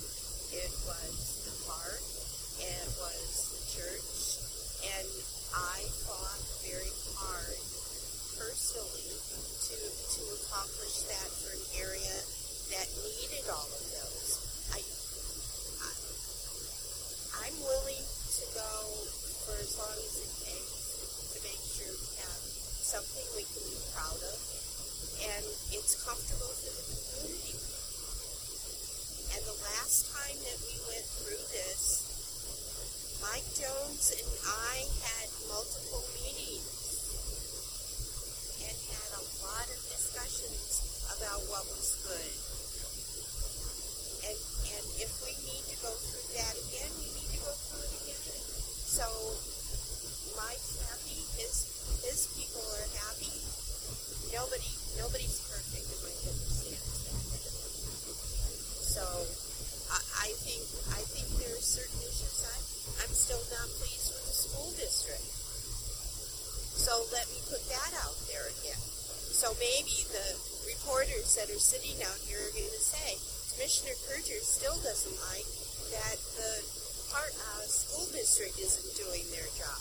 it was the park, it was the church, and I fought very hard personally to to accomplish that for an area that needed all of those. I, I I'm willing to go for as long as it takes to make sure we have something we can be proud of, and it's comfortable for the community. And the last time that we went through this, Mike Jones and I had multiple meetings and had a lot of discussions about what was good. And and if we need to go through that again, we need to go through it again. So Mike's happy, his his people are happy. Nobody nobody's perfect, and my understands that. So I, I think I think there are certain issues I I'm still not pleased with the school district. So let me put that out there again. So maybe the reporters that are sitting out here are going to say, Commissioner Kurger still doesn't like that the part, uh, school district isn't doing their job.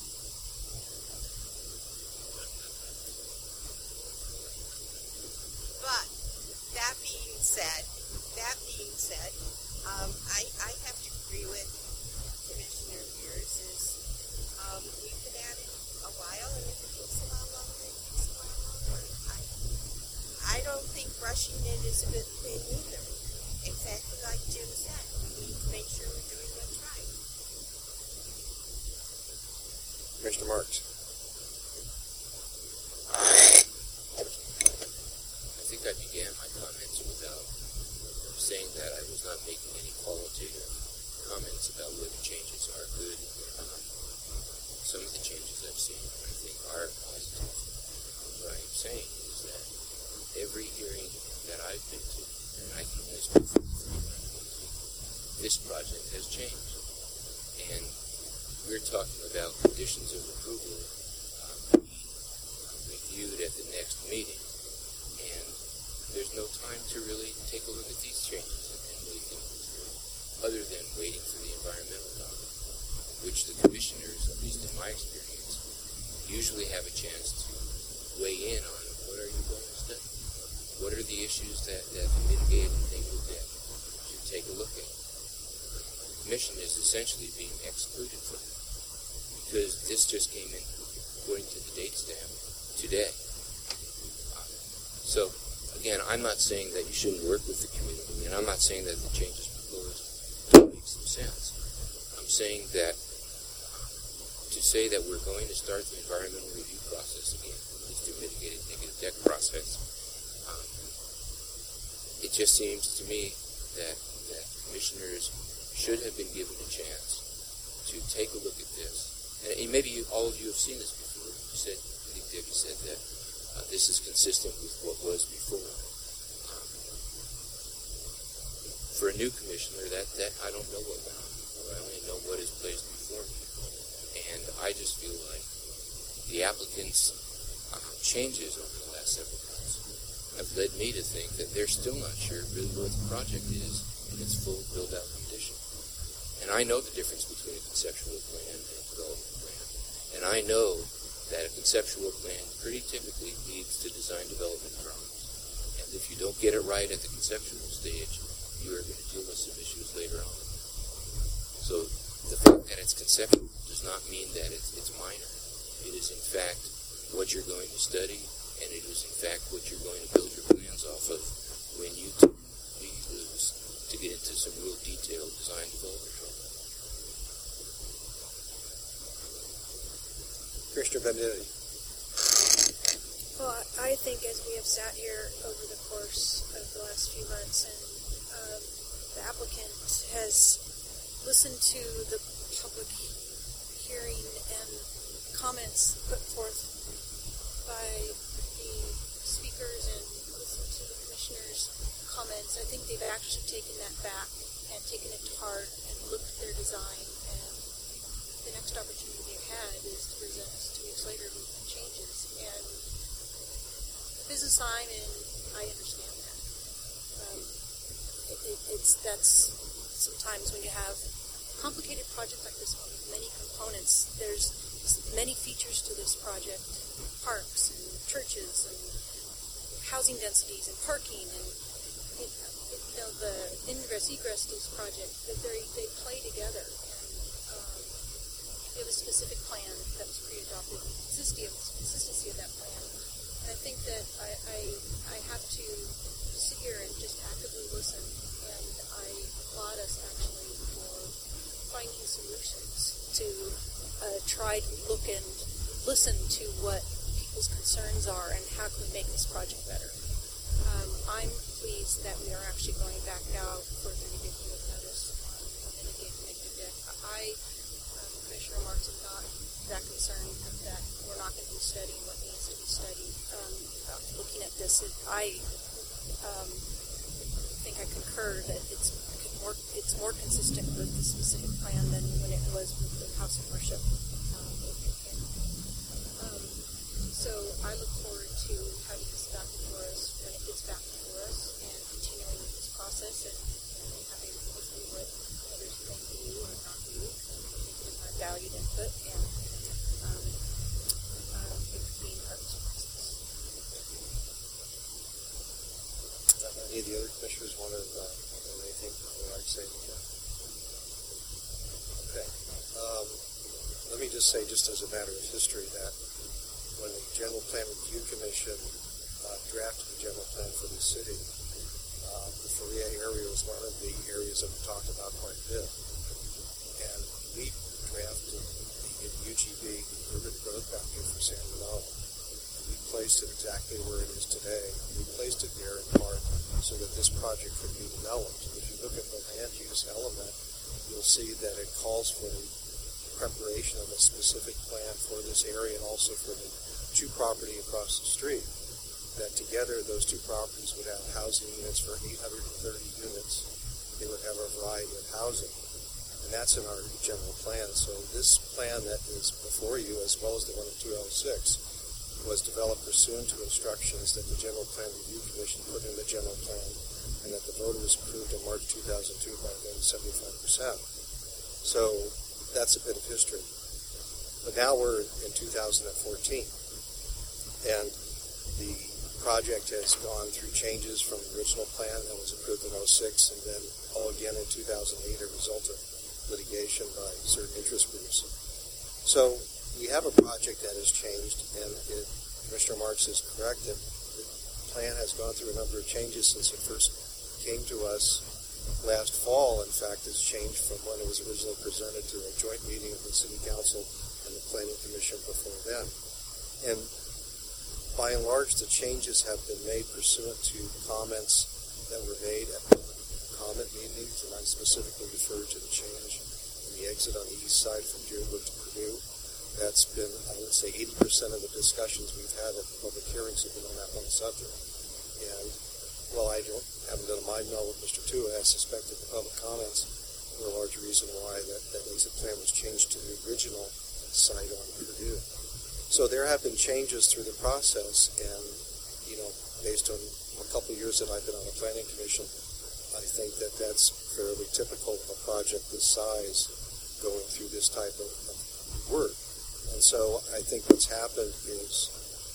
But that being said, that being said, um, I, I have to agree with Commissioner Beers is um, we've been at it a while, and if it takes a while longer, it takes a while longer. I, I don't think rushing it is a good thing either. Exactly like Jim said, we need to make sure we're doing what's right. Commissioner Marks. I think I began my comments without saying that I was not making any qualitative comments about whether changes are good or not. Some of the changes I've seen, I think, are positive. What I'm saying is that every hearing that I've been to, and I can only speak for three, this project has changed. And we're talking about conditions of approval um, reviewed at the next meeting. And there's no time to really take a look at these changes and really think them through, other than waiting for the environmental document, which the commissioners, at least in my experience, usually have a chance to weigh in on. What are you going to study? What are the issues that, that the mitigating thing will get? You take a look at it. The commission is essentially being excluded from it because this just came in according to the date stamp today. Uh, so, again, I'm not saying that you shouldn't work with the community, and I'm not saying that the changes proposed don't make some sense. I'm saying that to say that we're going to start the environmental review process again, at least the mitigated negative deck process, um, it just seems to me that, that commissioners should have been given a chance to take a look at this. And maybe you, all of you have seen this before. You said, I think Debbie said that uh, this is consistent with what was before. Um, for a new commissioner, that, that I don't know what went on. I only know what is placed before me. And I just feel like the applicants' uh, changes over the last several months have led me to think that they're still not sure really what the project is in its full build-out condition. And I know the difference between a conceptual plan and a development plan. And I know that a conceptual plan pretty typically leads to design development drawings. And if you don't get it right at the conceptual stage, you are going to deal with some issues later on. So the fact that it's conceptual does not mean that it's, it's minor. It is in fact what you're going to study, and it is in fact what you're going to build your plans off of when you leave those to get into some real detailed design development drawings. Commissioner Venditti. Well, I think as we have sat here over the course of the last few months, and um, the applicant has listened to the public hearing and comments put forth by the speakers and listened to the commissioners' comments, I think they've actually taken that back and taken it to heart and looked at their design, and the next opportunity they've had is to present us two weeks later with changes. And the business I'm in, I understand that. Um, it, it, it's that's sometimes when you have a complicated project like this one with many components, there's many features to this project, parks and churches and housing densities and parking and it, it, you know the ingress egress to this project, that they they play together. And um, we have a specific plan that was pre-adopted, consistency of, consistency of that plan. And I think that I, I I have to sit here and just actively listen, and I applaud us actually for finding solutions to uh, try to look and listen to what people's concerns are and how can we make this project better. Um, I'm pleased that we are actually going back out for thirty-day public notice on mitigated negative deck. I, um, Commissioner Marks, am not that concerned that we're not going to be studying what needs to be studied. Um, looking at this, it, I um, think I concur that it's more it's more consistent with the specific plan than when it was with the House of Worship. Um, um, so I look forward to having this back before us when it gets back before us and continuing with this process and, and having hopefully what others think do or not do. Taking my valued input and um, um, being part of this process. Any of the other commissioners want to uh, add anything before I say anything? Okay. Um, let me just say, just as a matter of history, that when the General Plan Review Commission uh, drafted the general plan for the city, uh, the Faria area was one of the areas that we talked about quite a bit. And we drafted the U G B, the Urban Growth Boundary for San Bernardino. We placed it exactly where it is today. We placed it there in part so that this project could be developed. If you look at the land use element, you'll see that it calls for the preparation of a specific plan for this area and also for the two property across the street. That together, those two properties would have housing units for eight hundred thirty units. They would have a variety of housing. And that's in our general plan. So this plan that is before you, as well as the one in two thousand six, was developed pursuant to instructions that the General Plan Review Commission put in the general plan and that the voters approved in March two thousand two by then seventy-five percent. So that's a bit of history. But now we're in two thousand fourteen, and the project has gone through changes from the original plan that was approved in oh six and then all again in two thousand eight as a result of litigation by certain interest groups. So we have a project that has changed, and it, Commissioner Marks is correct that the plan has gone through a number of changes since it first came to us last fall. In fact, it's changed from when it was originally presented to a joint meeting of the City Council and the Planning Commission before then. And by and large, the changes have been made pursuant to comments that were made at public comment meetings, and I specifically refer to the change in the exit on the east side from Deerbrook to Purdue. That's been, I would say, eighty percent of the discussions we've had at the public hearings have been on that one subject. And while I don't, haven't done a mind meld with Mister Tua, I suspect that the public comments were a large reason why that, that exit plan was changed to the original site on Purdue. So there have been changes through the process, and, you know, based on a couple of years that I've been on the Planning Commission, I think that that's fairly typical of a project this size going through this type of, of work. And so I think what's happened is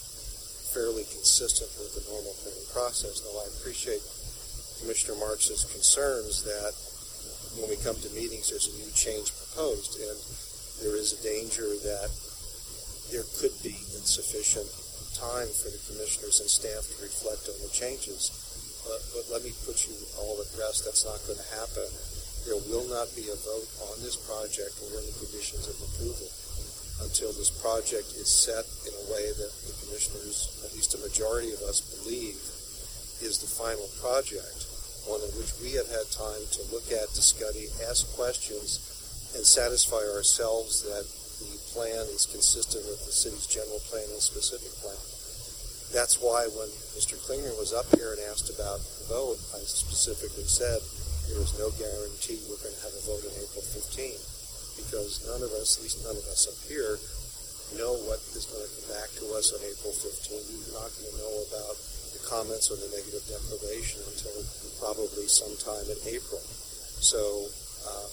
fairly consistent with the normal planning process. Now, I appreciate Commissioner Marks's concerns that when we come to meetings, there's a new change proposed, and there is a danger that there could be insufficient time for the commissioners and staff to reflect on the changes. But, but let me put you all at rest. That's not going to happen. There will not be a vote on this project or in the conditions of approval until this project is set in a way that the commissioners, at least a majority of us, believe is the final project, one in which we have had time to look at, to study, ask questions, and satisfy ourselves that the plan is consistent with the city's general plan and specific plan. That's why when Mister Klinger was up here and asked about the vote, I specifically said there is no guarantee we're going to have a vote on April fifteenth, because none of us, at least none of us up here, know what is going to come back to us on April fifteenth. We're not going to know about the comments on the negative declaration until probably sometime in April. So Um,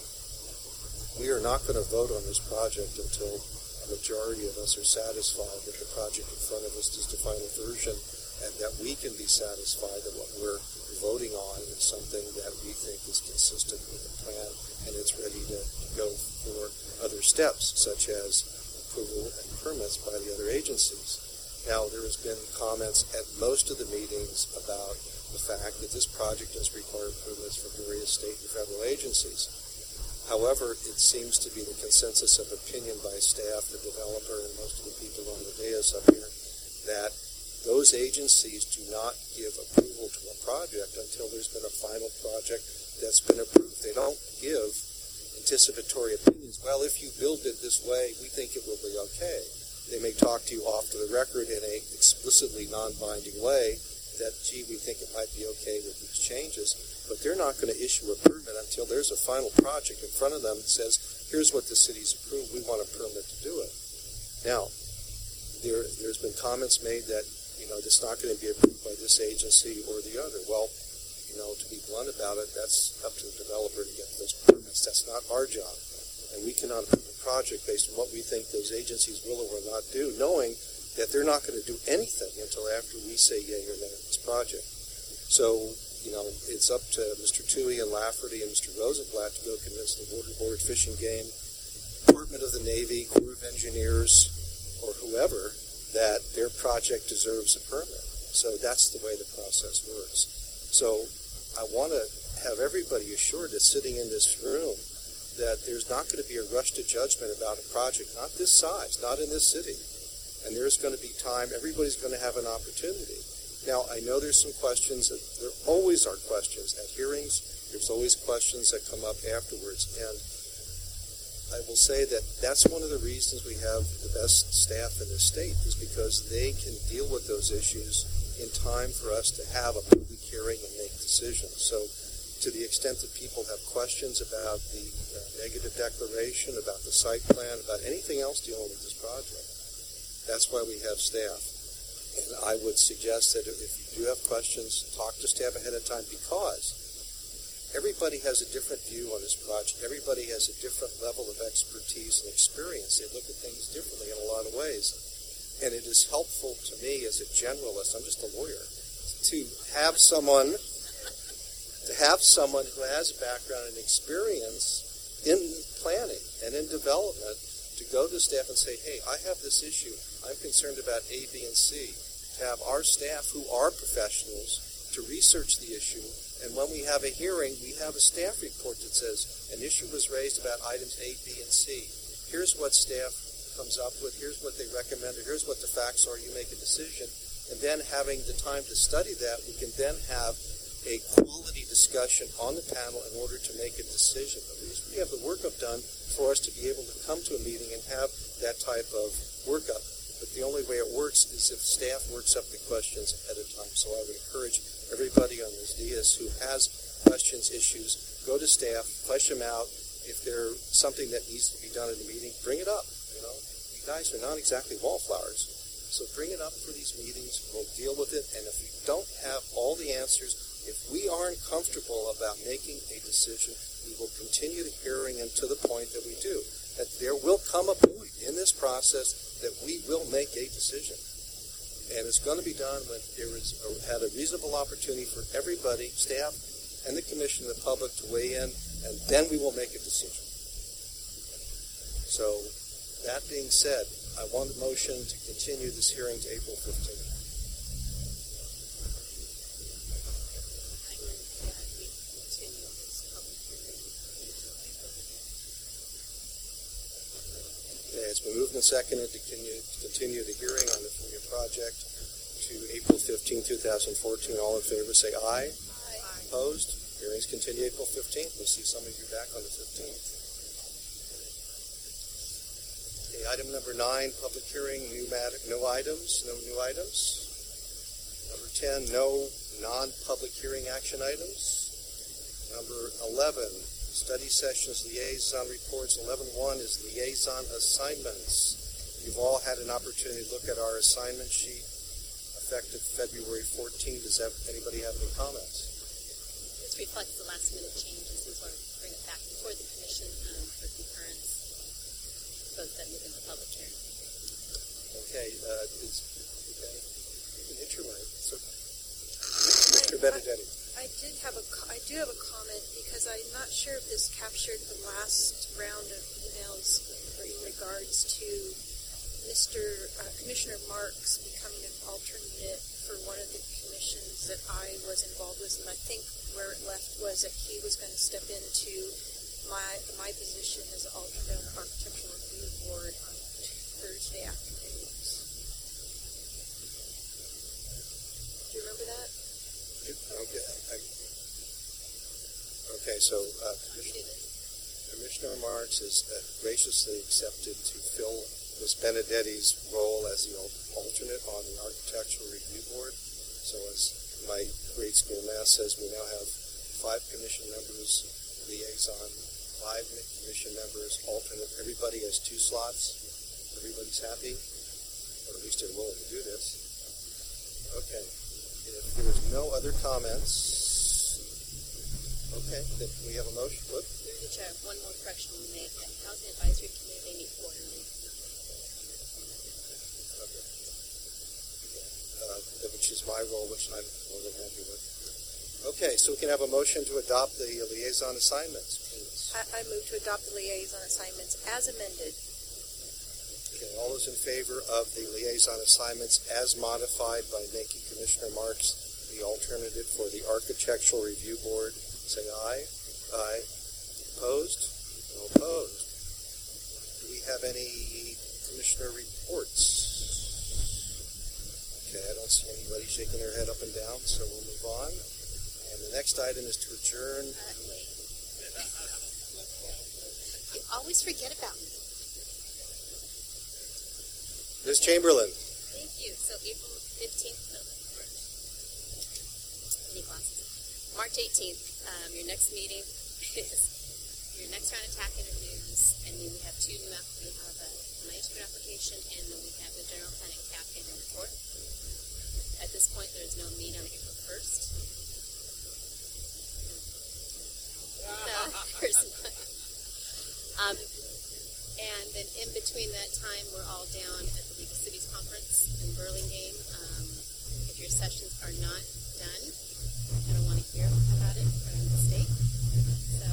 we are not going to vote on this project until a majority of us are satisfied that the project in front of us is the final version, and that we can be satisfied that what we're voting on is something that we think is consistent with the plan, and it's ready to go for other steps, such as approval and permits by the other agencies. Now, there has been comments at most of the meetings about the fact that this project does require permits from various state and federal agencies. However, it seems to be the consensus of opinion by staff, the developer, and most of the people on the dais up here, that those agencies do not give approval to a project until there's been a final project that's been approved. They don't give anticipatory opinions. Well, if you build it this way, we think it will be okay. They may talk to you off to the record in a explicitly non-binding way that, gee, we think it might be okay with these changes, but they're not going to issue a permit until there's a final project in front of them that says, here's what the city's approved, we want a permit to do it. Now, there, there's been comments made that, you know, it's not going to be approved by this agency or the other. Well, you know, to be blunt about it, that's up to the developer to get those permits. That's not our job. And we cannot approve a project based on what we think those agencies will or will not do, knowing that they're not going to do anything until after we say yay or nay on this project. So, you know, it's up to Mister Toohey and Lafferty and Mister Rosenblatt to go convince the Waterboard, Fish and Game, Department of the Navy, Corps of Engineers, or whoever, that their project deserves a permit. So that's the way the process works. So I want to have everybody assured that sitting in this room that there's not going to be a rush to judgment about a project, not this size, not in this city. And there's going to be time, everybody's going to have an opportunity. Now, I know there's some questions, that there always are questions at hearings, there's always questions that come up afterwards, and I will say that that's one of the reasons we have the best staff in the state, is because they can deal with those issues in time for us to have a public hearing and make decisions. So to the extent that people have questions about the uh, negative declaration, about the site plan, about anything else dealing with this project, that's why we have staff. And I would suggest that if you do have questions, talk to staff ahead of time, because everybody has a different view on this project. Everybody has a different level of expertise and experience. They look at things differently in a lot of ways. And it is helpful to me as a generalist, I'm just a lawyer, to have someone to have someone who has a background and experience in planning and in development to go to staff and say, hey, I have this issue. I'm concerned about A, B, and C. To have our staff, who are professionals, to research the issue. And when we have a hearing, we have a staff report that says an issue was raised about items A, B, and C. Here's what staff comes up with. Here's what they recommended. Here's what the facts are. You make a decision. And then having the time to study that, we can then have a quality discussion on the panel in order to make a decision. At least we have the workup done for us to be able to come to a meeting and have that type of workup. But the only way it works is if staff works up the questions ahead of time. So I would encourage everybody on this dais who has questions, issues, go to staff, flesh them out. If there's something that needs to be done in the meeting, bring it up. You know, you guys are not exactly wallflowers. So bring it up for these meetings. We'll deal with it. And if you don't have all the answers, if we aren't comfortable about making a decision, we will continue the hearing until the point that we do. That there will come a point in this process that we will make a decision. And it's going to be done when there is a, had a reasonable opportunity for everybody, staff and the commission and the public, to weigh in, and then we will make a decision. So, that being said, I want a motion to continue this hearing to April fifteenth. It's been moved and seconded to continue, continue the hearing on the Freeway project to April fifteenth, twenty fourteen. All in favor say aye. Aye. Opposed? Hearings continue April fifteenth. We'll see some of you back on the fifteenth. Okay, item number nine, public hearing, new matter, no items, no new items. Number ten, no non-public hearing action items. Number eleven, study sessions, liaison reports. eleven one is liaison assignments. You've all had an opportunity to look at our assignment sheet effective February fourteenth. Does that, anybody have any comments? reflects the last minute changes. We want to bring it back before the commission um, for concurrence. Vote that move into public hearing. Okay, uh, it's, okay. You can hit your mic. So, Mister Benedetti. I did have a, co- I do have a comment because I'm not sure if this captured the last round of emails in regards to Mister Uh, Commissioner Marks becoming an alternate for one of the commissions that I was involved with, and I think where it left was that he was going to step into my my position as an alternate on the Architectural Review Board on Thursday afternoons. Do you remember that? Okay. I, okay, so uh, Commissioner, Commissioner Marks has uh, graciously accepted to fill Miz Benedetti's role as the alternate on the Architectural Review Board. So as my grade school math says, we now have five commission members, liaison, five commission members, alternate. Everybody has two slots. Everybody's happy, or at least they're willing to do this. Okay. If there's no other comments, okay, then we have a motion. Look. Through the chair, one more correction we make. Housing Advisory Committee, they meet quarterly. Okay. Uh, which is my role, which I'm more than happy with. Okay, so we can have a motion to adopt the liaison assignments, please. I, I move to adopt the liaison assignments as amended. Okay, all those in favor of the liaison assignments as modified by making Commissioner Marks the alternative for the Architectural Review Board, say aye. Aye. Opposed? No opposed. Do we have any commissioner reports? Okay, I don't see anybody shaking their head up and down, so we'll move on. And the next item is to adjourn. Uh, wait. You always forget about me. Miz Chamberlain. Thank you. So April fifteenth, no, any glasses. March eighteenth, um, your next meeting is your next round of T A C interviews, and then we have two new app- we have a management application, and then we have the general plan and cap annual report. At this point, there is no meet on April first. No, there's not. Um, and then in between that time, we're all down at the League of Cities Conference in Burlingame. Um, if your sessions are not done, I don't want to hear about it from the state. So,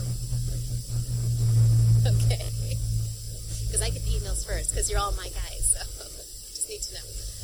okay. Because I get the emails first, because you're all my guys, so just need to know.